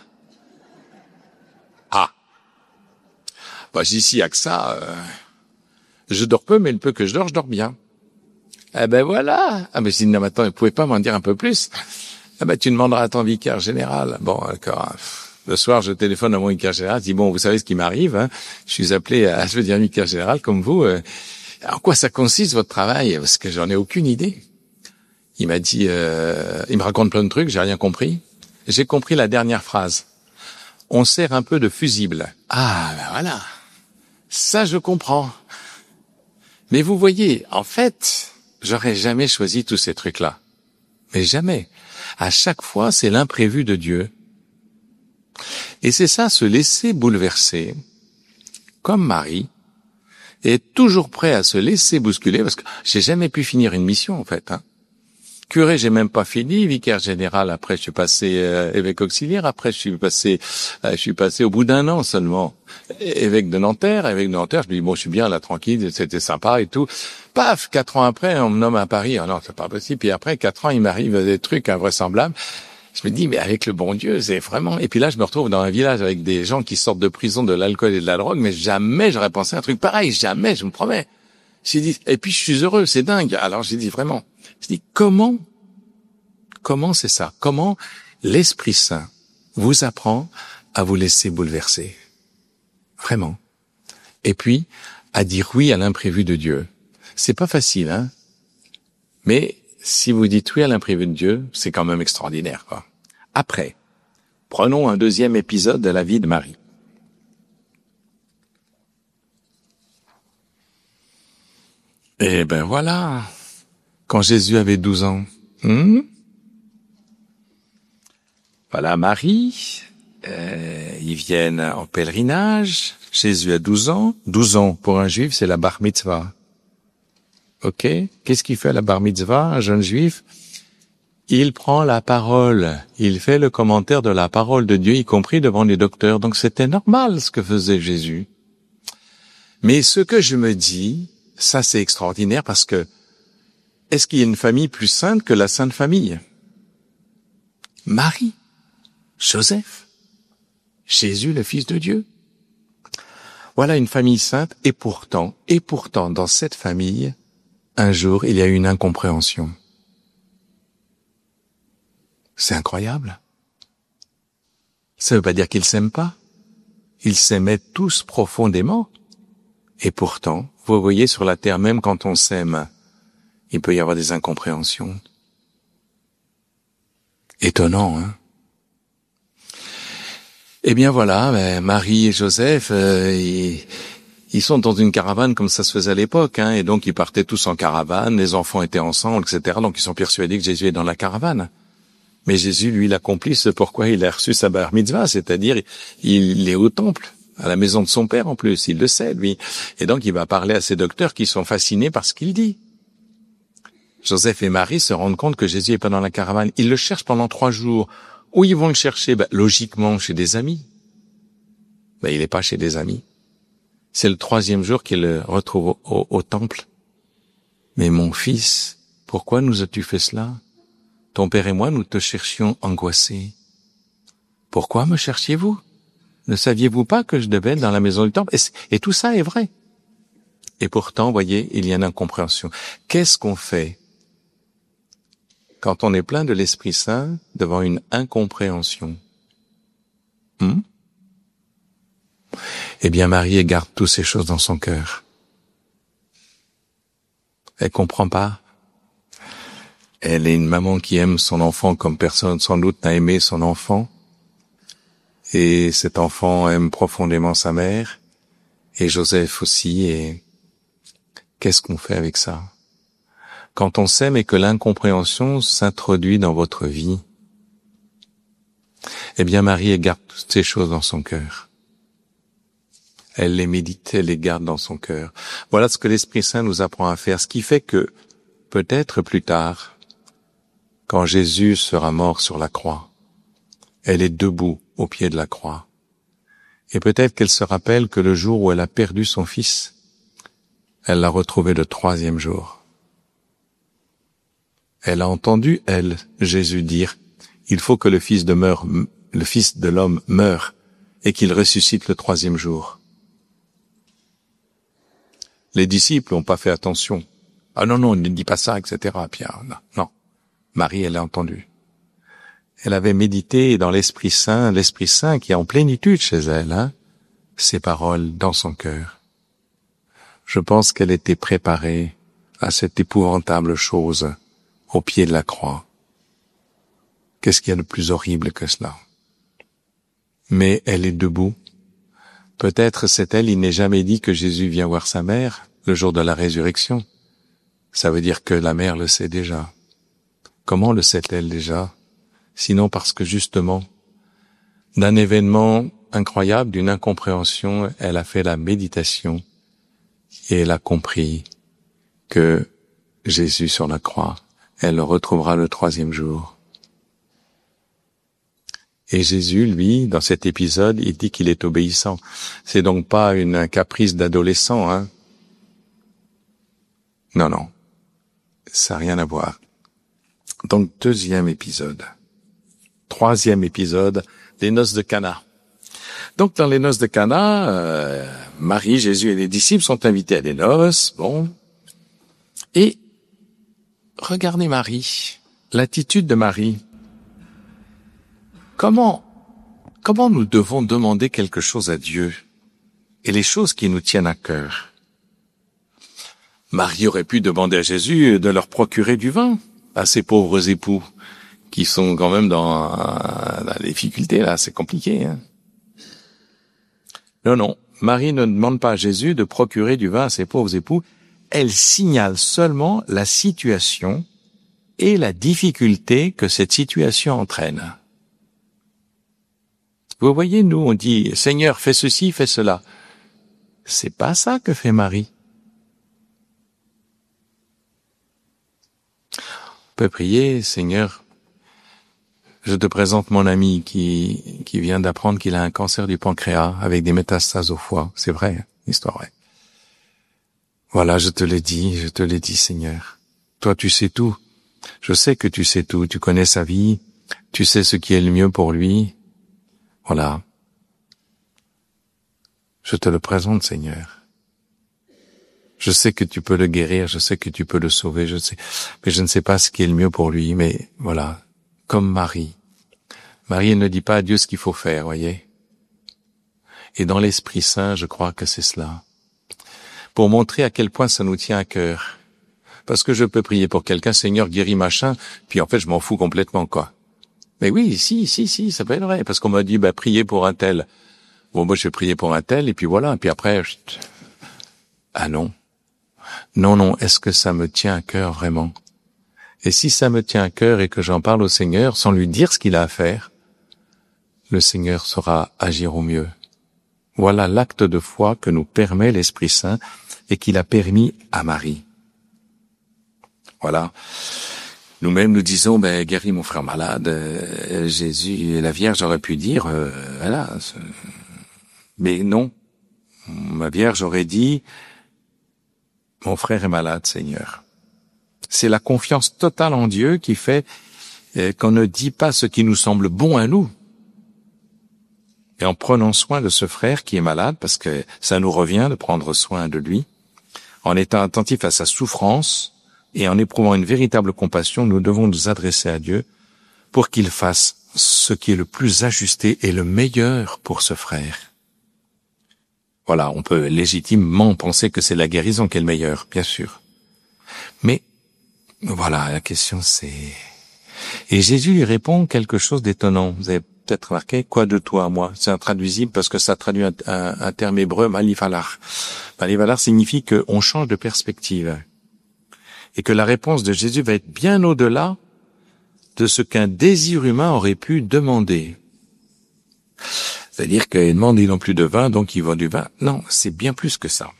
Ah. Bah, j'ai dit, s'il y a que ça, euh, je dors peu, mais le peu que je dors, je dors bien. Ah ben voilà. Ah ben, je dis, non, mais attends, vous pouvez pas m'en dire un peu plus? Ah ben, tu demanderas à ton vicaire général. Bon, d'accord. Le soir, je téléphone à mon vicaire général, je dis, bon, vous savez ce qui m'arrive, hein, je suis appelé à, je veux dire, vicaire général comme vous. Euh, en quoi ça consiste, votre travail? Parce que j'en ai aucune idée. Il m'a dit, euh, il me raconte plein de trucs, j'ai rien compris. J'ai compris la dernière phrase. On sert un peu de fusible. Ah, ben voilà. Ça, je comprends. Mais vous voyez, en fait, j'aurais jamais choisi tous ces trucs-là. Mais jamais. À chaque fois, c'est l'imprévu de Dieu. Et c'est ça, se laisser bouleverser, comme Marie, et être toujours prêt à se laisser bousculer, parce que j'ai jamais pu finir une mission, en fait, hein. Curé, j'ai même pas fini, vicaire général, après je suis passé euh, évêque auxiliaire, après je suis passé euh, je suis passé au bout d'un an seulement évêque de Nanterre, évêque de Nanterre, je me dis bon, je suis bien là, tranquille, c'était sympa et tout. Paf, quatre ans après, on me nomme à Paris. Ah non, c'est pas possible. Puis après, quatre ans, il m'arrive des trucs invraisemblables. Je me dis, mais avec le bon Dieu, c'est vraiment... Et puis là, je me retrouve dans un village avec des gens qui sortent de prison de l'alcool et de la drogue, mais jamais j'aurais pensé à un truc pareil, jamais, je me promets. J'ai dit, et puis je suis heureux, c'est dingue. Alors j'ai dit vraiment, j'ai dit, comment, comment c'est ça? Comment l'Esprit Saint vous apprend à vous laisser bouleverser? Vraiment. Et puis, à dire oui à l'imprévu de Dieu. C'est pas facile, hein? Mais si vous dites oui à l'imprévu de Dieu, c'est quand même extraordinaire, quoi. Après, prenons un deuxième épisode de la vie de Marie. Eh ben voilà, quand Jésus avait douze ans. Hmm voilà, Marie, euh, ils viennent en pèlerinage. Jésus a douze ans. douze ans, pour un juif, c'est la bar mitzvah. Ok, qu'est-ce qu'il fait à la bar mitzvah, un jeune juif? Il prend la parole, il fait le commentaire de la parole de Dieu, y compris devant les docteurs. Donc c'était normal ce que faisait Jésus. Mais ce que je me dis, ça c'est extraordinaire parce que est-ce qu'il y a une famille plus sainte que la Sainte Famille? Marie, Joseph, Jésus le Fils de Dieu. Voilà une famille sainte et pourtant, et pourtant dans cette famille, un jour, il y a eu une incompréhension. C'est incroyable. Ça ne veut pas dire qu'ils s'aiment pas. Ils s'aimaient tous profondément. Et pourtant, vous voyez, sur la terre, même quand on s'aime, il peut y avoir des incompréhensions. Étonnant, hein? Eh bien voilà, ben, Marie et Joseph, euh, ils, ils sont dans une caravane comme ça se faisait à l'époque, hein, et donc ils partaient tous en caravane, les enfants étaient ensemble, et cetera. Donc ils sont persuadés que Jésus est dans la caravane. Mais Jésus, lui, il accomplit ce pourquoi il a reçu sa bar mitzvah, c'est-à-dire il est au temple, à la maison de son père en plus, il le sait, lui. Et donc il va parler à ses docteurs qui sont fascinés par ce qu'il dit. Joseph et Marie se rendent compte que Jésus est pas dans la caravane. Ils le cherchent pendant trois jours. Où ils vont le chercher? Ben, logiquement, chez des amis. Ben, il est pas chez des amis. C'est le troisième jour qu'ils le retrouvent au, au, au temple. Mais mon fils, pourquoi nous as-tu fait cela? Ton père et moi, nous te cherchions angoissés. Pourquoi me cherchiez-vous? Ne saviez-vous pas que je devais être dans la maison du temple? Et, et tout ça est vrai. Et pourtant, voyez, il y a une incompréhension. Qu'est-ce qu'on fait quand on est plein de l'Esprit Saint devant une incompréhension? hmm Eh bien, Marie garde toutes ces choses dans son cœur. Elle comprend pas. Elle est une maman qui aime son enfant comme personne sans doute n'a aimé son enfant. Et cet enfant aime profondément sa mère. Et Joseph aussi. Et qu'est-ce qu'on fait avec ça? Quand on s'aime et que l'incompréhension s'introduit dans votre vie, eh bien Marie, elle garde toutes ces choses dans son cœur. Elle les médite, elle les garde dans son cœur. Voilà ce que l'Esprit Saint nous apprend à faire. Ce qui fait que, peut-être plus tard, quand Jésus sera mort sur la croix, elle est debout au pied de la croix. Et peut-être qu'elle se rappelle que le jour où elle a perdu son fils, elle l'a retrouvé le troisième jour. Elle a entendu, elle, Jésus dire, il faut que le Fils de meure, le Fils de l'homme meure et qu'il ressuscite le troisième jour. Les disciples n'ont pas fait attention. Ah non, non, ne dis pas ça, et cetera. Pierre, non, non. Marie, elle a entendu. Elle avait médité dans l'Esprit Saint, l'Esprit Saint qui est en plénitude chez elle, hein, ces paroles dans son cœur. Je pense qu'elle était préparée à cette épouvantable chose au pied de la croix. Qu'est-ce qu'il y a de plus horrible que cela? Mais elle est debout. Peut-être sait-elle, il n'est jamais dit que Jésus vient voir sa mère le jour de la résurrection. Ça veut dire que la mère le sait déjà. Comment le sait-elle déjà? Sinon parce que justement, d'un événement incroyable, d'une incompréhension, elle a fait la méditation et elle a compris que Jésus sur la croix, elle le retrouvera le troisième jour. Et Jésus, lui, dans cet épisode, il dit qu'il est obéissant. C'est donc pas une, un caprice d'adolescent, hein. Non, non. Ça n'a rien à voir. Donc, deuxième épisode. Troisième épisode, les noces de Cana. Donc, dans les noces de Cana, euh, Marie, Jésus et les disciples sont invités à des noces, bon. Et, regardez Marie, l'attitude de Marie. Comment, comment nous devons demander quelque chose à Dieu et les choses qui nous tiennent à cœur? Marie aurait pu demander à Jésus de leur procurer du vin à ces pauvres époux qui sont quand même dans, dans la difficulté, là, c'est compliqué, hein. Non, non, Marie ne demande pas à Jésus de procurer du vin à ses pauvres époux, elle signale seulement la situation et la difficulté que cette situation entraîne. Vous voyez, nous, on dit, Seigneur, fais ceci, fais cela. C'est pas ça que fait Marie. On peut prier, Seigneur, je te présente mon ami qui, qui vient d'apprendre qu'il a un cancer du pancréas avec des métastases au foie. C'est vrai, hein, l'histoire vraie. Voilà, je te l'ai dit, je te l'ai dit, Seigneur. Toi, tu sais tout. Je sais que tu sais tout. Tu connais sa vie. Tu sais ce qui est le mieux pour lui. Voilà. Je te le présente, Seigneur. Je sais que tu peux le guérir, je sais que tu peux le sauver, je sais, mais je ne sais pas ce qui est le mieux pour lui, mais voilà. Comme Marie. Marie, elle ne dit pas à Dieu ce qu'il faut faire, voyez. Et dans l'Esprit Saint, je crois que c'est cela. Pour montrer à quel point ça nous tient à cœur. Parce que je peux prier pour quelqu'un, Seigneur, guéris machin, puis en fait, je m'en fous complètement, quoi. Mais oui, si, si, si, ça peut être vrai, parce qu'on m'a dit, bah, priez pour un tel. Bon, moi, je vais prier pour un tel, et puis voilà, et puis après, je... ah non. Non, non, est-ce que ça me tient à cœur vraiment? Et si ça me tient à cœur et que j'en parle au Seigneur, sans lui dire ce qu'il a à faire, le Seigneur saura agir au mieux. Voilà l'acte de foi que nous permet l'Esprit Saint et qu'il a permis à Marie. Voilà. Nous-mêmes, nous disons, ben, guéris mon frère malade, euh, Jésus et la Vierge aurait pu dire, euh, voilà. Mais non. Ma Vierge aurait dit, mon frère est malade, Seigneur. C'est la confiance totale en Dieu qui fait euh, qu'on ne dit pas ce qui nous semble bon à nous. Et en prenant soin de ce frère qui est malade, parce que ça nous revient de prendre soin de lui, en étant attentif à sa souffrance et en éprouvant une véritable compassion, nous devons nous adresser à Dieu pour qu'il fasse ce qui est le plus ajusté et le meilleur pour ce frère. Voilà, on peut légitimement penser que c'est la guérison qui est le meilleur, bien sûr. Mais voilà, la question c'est... Et Jésus lui répond quelque chose d'étonnant. Vous avez peut-être remarqué, quoi de toi à moi? C'est intraduisible parce que ça traduit un, un, un terme hébreu, malivalar. Malivalar signifie qu'on change de perspective. Et que la réponse de Jésus va être bien au-delà de ce qu'un désir humain aurait pu demander. C'est-à-dire qu'il demande, ils n'ont plus de vin, donc ils vendent du vin. Non, c'est bien plus que ça.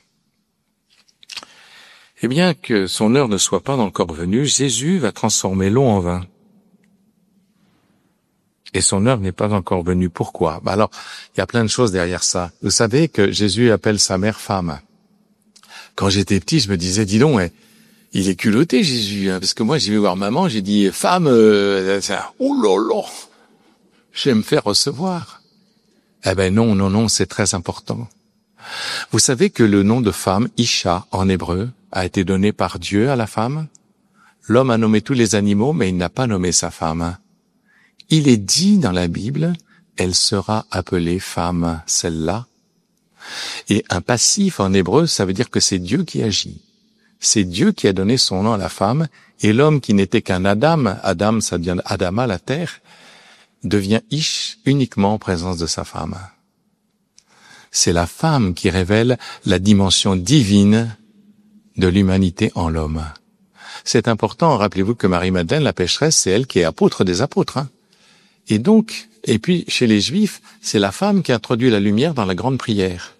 Et bien que son heure ne soit pas encore venue, Jésus va transformer l'eau en vin. Et son heure n'est pas encore venue. Pourquoi? Bah alors, il y a plein de choses derrière ça. Vous savez que Jésus appelle sa mère femme. Quand j'étais petit, je me disais, dis donc, il est culotté Jésus, hein, parce que moi j'ai vu voir maman, j'ai dit, femme, euh, oh là là, je vais me faire recevoir. Eh ben non, non, non, c'est très important. Vous savez que le nom de femme, Isha, en hébreu, a été donné par Dieu à la femme? L'homme a nommé tous les animaux, mais il n'a pas nommé sa femme. Il est dit dans la Bible, elle sera appelée femme, celle-là. Et un passif en hébreu, ça veut dire que c'est Dieu qui agit. C'est Dieu qui a donné son nom à la femme, et l'homme qui n'était qu'un Adam, Adam, ça devient Adama, la terre, devient Ish uniquement en présence de sa femme. C'est la femme qui révèle la dimension divine de l'humanité en l'homme. C'est important, rappelez-vous que Marie-Madeleine, la pécheresse, c'est elle qui est apôtre des apôtres, hein. Et donc, et puis chez les Juifs, c'est la femme qui introduit la lumière dans la grande prière.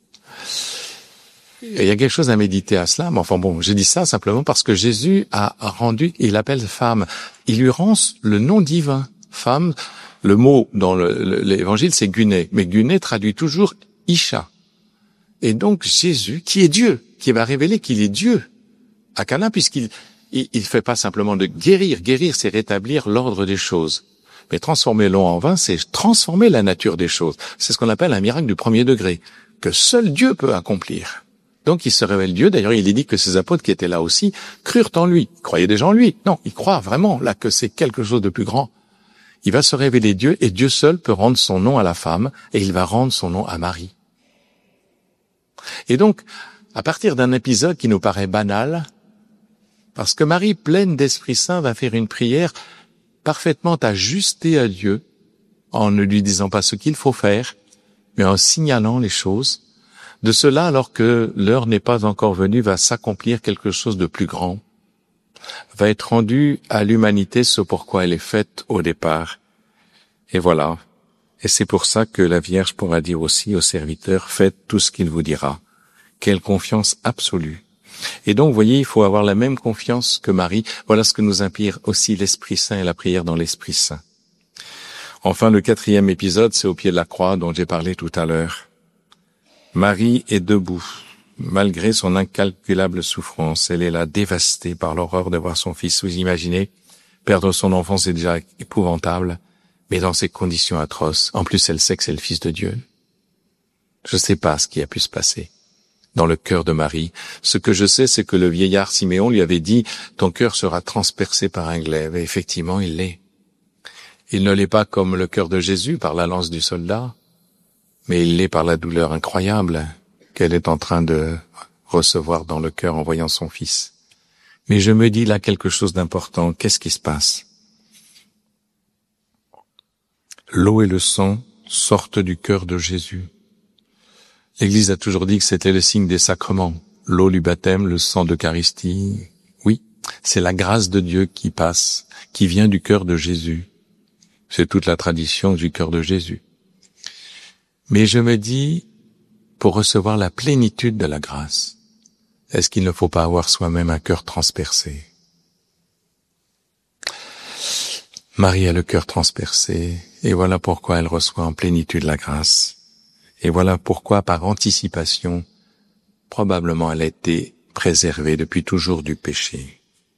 Et il y a quelque chose à méditer à cela, mais enfin bon, j'ai dit ça simplement parce que Jésus a rendu, il l'appelle femme, il lui rend le nom divin. Femme, le mot dans l'évangile c'est guné, mais guné traduit toujours Isha. Et donc Jésus, qui est Dieu, qui va révéler qu'il est Dieu à Cana, puisqu'il il, il fait pas simplement de guérir, guérir c'est rétablir l'ordre des choses. Mais transformer l'eau en vin, c'est transformer la nature des choses. C'est ce qu'on appelle un miracle du premier degré, que seul Dieu peut accomplir. Donc il se révèle Dieu. D'ailleurs, il est dit que ces apôtres qui étaient là aussi crurent en lui. Ils croyaient déjà en lui. Non, ils croient vraiment là que c'est quelque chose de plus grand. Il va se révéler Dieu et Dieu seul peut rendre son nom à la femme et il va rendre son nom à Marie. Et donc, à partir d'un épisode qui nous paraît banal, parce que Marie, pleine d'Esprit Saint, va faire une prière parfaitement ajustée à Dieu, en ne lui disant pas ce qu'il faut faire, mais en signalant les choses. De cela, alors que l'heure n'est pas encore venue, va s'accomplir quelque chose de plus grand, va être rendu à l'humanité ce pourquoi elle est faite au départ. Et voilà. Et c'est pour ça que la Vierge pourra dire aussi aux serviteurs, faites tout ce qu'il vous dira. Quelle confiance absolue. Et donc, vous voyez, il faut avoir la même confiance que Marie. Voilà ce que nous inspire aussi l'Esprit Saint et la prière dans l'Esprit Saint. Enfin, le quatrième épisode, c'est au pied de la croix dont j'ai parlé tout à l'heure. Marie est debout, malgré son incalculable souffrance. Elle est là dévastée par l'horreur de voir son fils. Vous imaginez, perdre son enfant, c'est déjà épouvantable, mais dans ces conditions atroces. En plus, elle sait que c'est le Fils de Dieu. Je ne sais pas ce qui a pu se passer dans le cœur de Marie. Ce que je sais, c'est que le vieillard Siméon lui avait dit « Ton cœur sera transpercé par un glaive ». Et effectivement, il l'est. Il ne l'est pas comme le cœur de Jésus par la lance du soldat, mais il l'est par la douleur incroyable qu'elle est en train de recevoir dans le cœur en voyant son fils. Mais je me dis là quelque chose d'important. Qu'est-ce qui se passe? l'eau et le sang sortent du cœur de Jésus. L'Église a toujours dit que c'était le signe des sacrements. L'eau du baptême, le sang d'Eucharistie. Oui, c'est la grâce de Dieu qui passe, qui vient du cœur de Jésus. C'est toute la tradition du cœur de Jésus. Mais je me dis, pour recevoir la plénitude de la grâce, est-ce qu'il ne faut pas avoir soi-même un cœur transpercé? Marie a le cœur transpercé, et voilà pourquoi elle reçoit en plénitude la grâce. Et voilà pourquoi, par anticipation, probablement elle a été préservée depuis toujours du péché.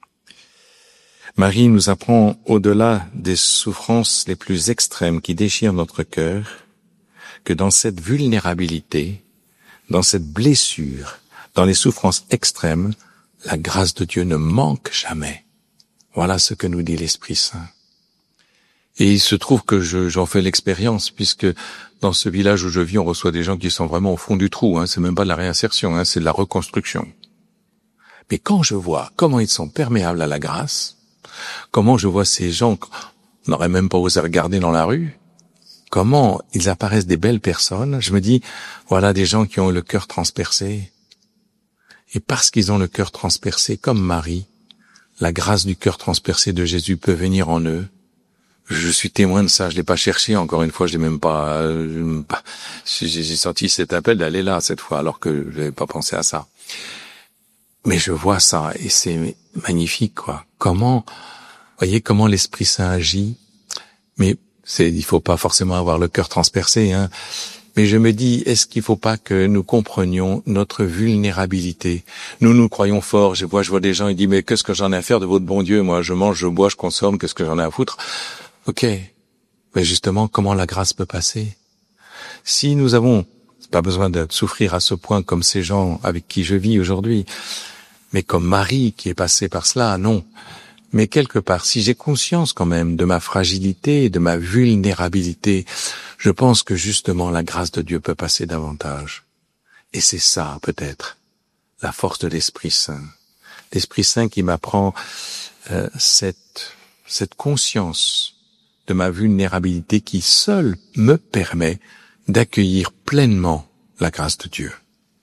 Marie nous apprend, au-delà des souffrances les plus extrêmes qui déchirent notre cœur, que dans cette vulnérabilité, dans cette blessure, dans les souffrances extrêmes, la grâce de Dieu ne manque jamais. Voilà ce que nous dit l'Esprit Saint. Et il se trouve que je, j'en fais l'expérience, puisque dans ce village où je vis, on reçoit des gens qui sont vraiment au fond du trou. Hein, c'est même pas de la réinsertion, hein, c'est de la reconstruction. Mais quand je vois comment ils sont perméables à la grâce, comment je vois ces gens qu'on n'aurait même pas osé regarder dans la rue, comment ils apparaissent des belles personnes, je me dis, voilà des gens qui ont le cœur transpercé. Et parce qu'ils ont le cœur transpercé, comme Marie, la grâce du cœur transpercé de Jésus peut venir en eux. Je suis témoin de ça, je l'ai pas cherché, encore une fois, je l'ai même pas, euh, pas j'ai, j'ai senti cet appel d'aller là, cette fois, alors que je n'avais pas pensé à ça. Mais je vois ça, et c'est magnifique, quoi. Comment, voyez, comment l'Esprit Saint agit. Mais c'est, il faut pas forcément avoir le cœur transpercé, hein. Mais je me dis, est-ce qu'il faut pas que nous comprenions notre vulnérabilité? Nous, nous croyons fort. Je vois, je vois des gens, ils disent, mais qu'est-ce que j'en ai à faire de votre bon Dieu? Moi, je mange, je bois, je consomme, qu'est-ce que j'en ai à foutre? Ok. Mais justement, comment la grâce peut passer? Si nous avons, pas besoin de souffrir à ce point comme ces gens avec qui je vis aujourd'hui, mais comme Marie qui est passée par cela, non. Mais quelque part, si j'ai conscience quand même de ma fragilité, de ma vulnérabilité, je pense que justement la grâce de Dieu peut passer davantage. Et c'est ça, peut-être, la force de l'Esprit Saint. L'Esprit Saint qui m'apprend euh, cette, cette conscience de ma vulnérabilité qui seule me permet d'accueillir pleinement la grâce de Dieu.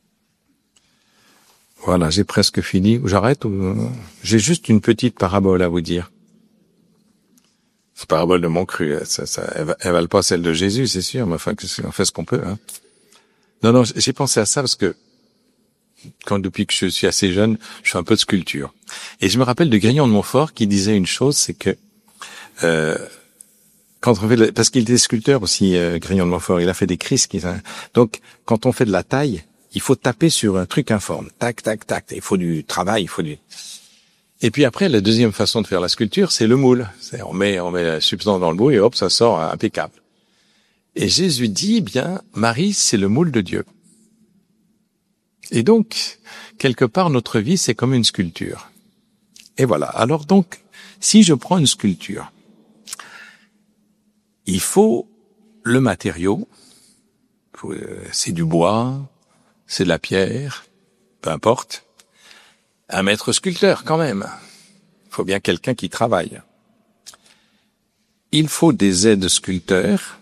Voilà, j'ai presque fini. J'arrête ou... J'ai juste une petite parabole à vous dire. C'est parabole de mon cru. Ça, ça, elle, elle valent pas celle de Jésus, c'est sûr, mais enfin, on fait ce qu'on peut. Hein. Non, non, j'ai pensé à ça parce que quand depuis que je suis assez jeune, je fais un peu de sculpture. Et je me rappelle de Grignon de Montfort qui disait une chose, c'est que euh, quand on fait de, parce qu'il était sculpteur aussi, euh, Grignon de Montfort, il a fait des Christ. Donc, quand on fait de la taille, il faut taper sur un truc informe. Tac, tac, tac. Il faut du travail, il faut du... Et puis après, la deuxième façon de faire la sculpture, c'est le moule. C'est on met, on met la substance dans le moule et hop, ça sort impeccable. Et Jésus dit, eh bien, Marie, c'est le moule de Dieu. Et donc, quelque part, notre vie, c'est comme une sculpture. Et voilà. Alors donc, si je prends une sculpture, il faut le matériau, c'est du bois, c'est de la pierre, peu importe. Un maître sculpteur, quand même. Il faut bien quelqu'un qui travaille. Il faut des aides sculpteurs,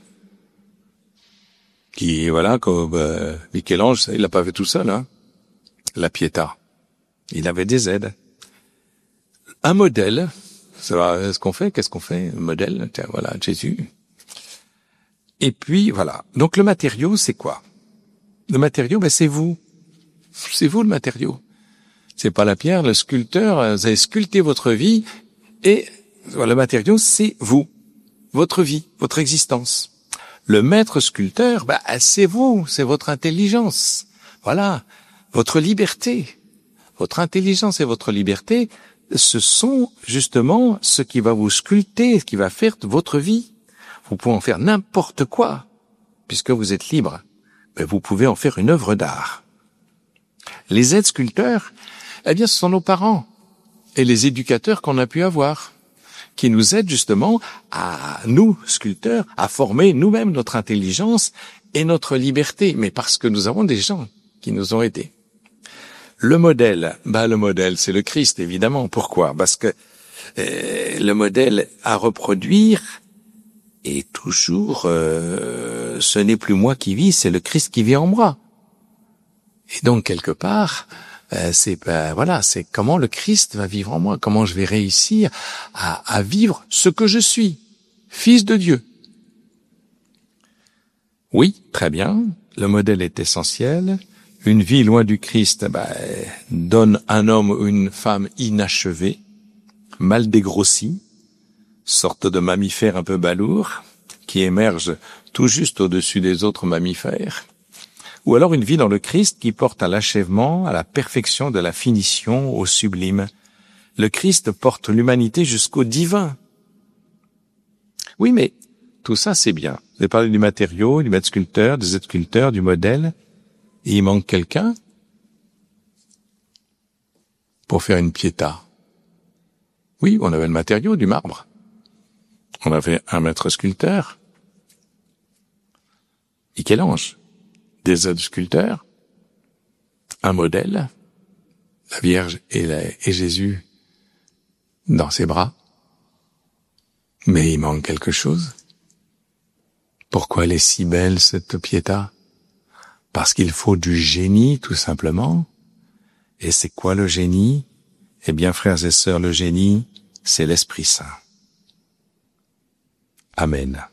qui, voilà, comme euh, Michel-Ange, il l'a pas fait tout seul, hein. La Pietà. Il avait des aides. Un modèle, c'est ce qu'on fait, qu'est-ce qu'on fait? Un modèle, tiens, voilà, Jésus. Et puis, voilà. Donc, le matériau, c'est quoi? Le matériau, ben, c'est vous. C'est vous, le matériau. C'est pas la pierre, le sculpteur, vous avez sculpté votre vie, et voilà, le matériau, c'est vous. Votre vie, votre existence. Le maître sculpteur, ben, c'est vous, c'est votre intelligence. Voilà. Votre liberté. Votre intelligence et votre liberté, ce sont justement ce qui va vous sculpter, ce qui va faire de votre vie. Vous pouvez en faire n'importe quoi, puisque vous êtes libre. Mais vous pouvez en faire une œuvre d'art. Les aides sculpteurs, eh bien, ce sont nos parents et les éducateurs qu'on a pu avoir, qui nous aident justement à, nous, sculpteurs, à former nous-mêmes notre intelligence et notre liberté, mais parce que nous avons des gens qui nous ont aidés. Le modèle, bah le modèle, c'est le Christ, évidemment. Pourquoi? Parce que euh, le modèle à reproduire, Et toujours, euh, ce n'est plus moi qui vis, c'est le Christ qui vit en moi. Et donc, quelque part, euh, c'est ben, voilà, c'est comment le Christ va vivre en moi, comment je vais réussir à, à vivre ce que je suis, fils de Dieu. Oui, très bien, le modèle est essentiel. Une vie loin du Christ ben, donne un homme ou une femme inachevé, mal dégrossi, sorte de mammifère un peu balourd, qui émerge tout juste au-dessus des autres mammifères. Ou alors une vie dans le Christ qui porte à l'achèvement, à la perfection de la finition, au sublime. Le Christ porte l'humanité jusqu'au divin. Oui, mais tout ça, c'est bien. Vous avez parlé du matériau, du maître sculpteur, des aides sculpteurs, du modèle. Et il manque quelqu'un pour faire une piéta. Oui, on avait le matériau, du marbre. On avait un maître sculpteur. Michel-Ange. Des aides sculpteurs. Un modèle. La Vierge et, la, et Jésus dans ses bras. Mais il manque quelque chose. Pourquoi elle est si belle, cette piéta? Parce qu'il faut du génie, tout simplement. Et c'est quoi le génie? Eh bien, frères et sœurs, le génie, c'est l'Esprit Saint. Amen.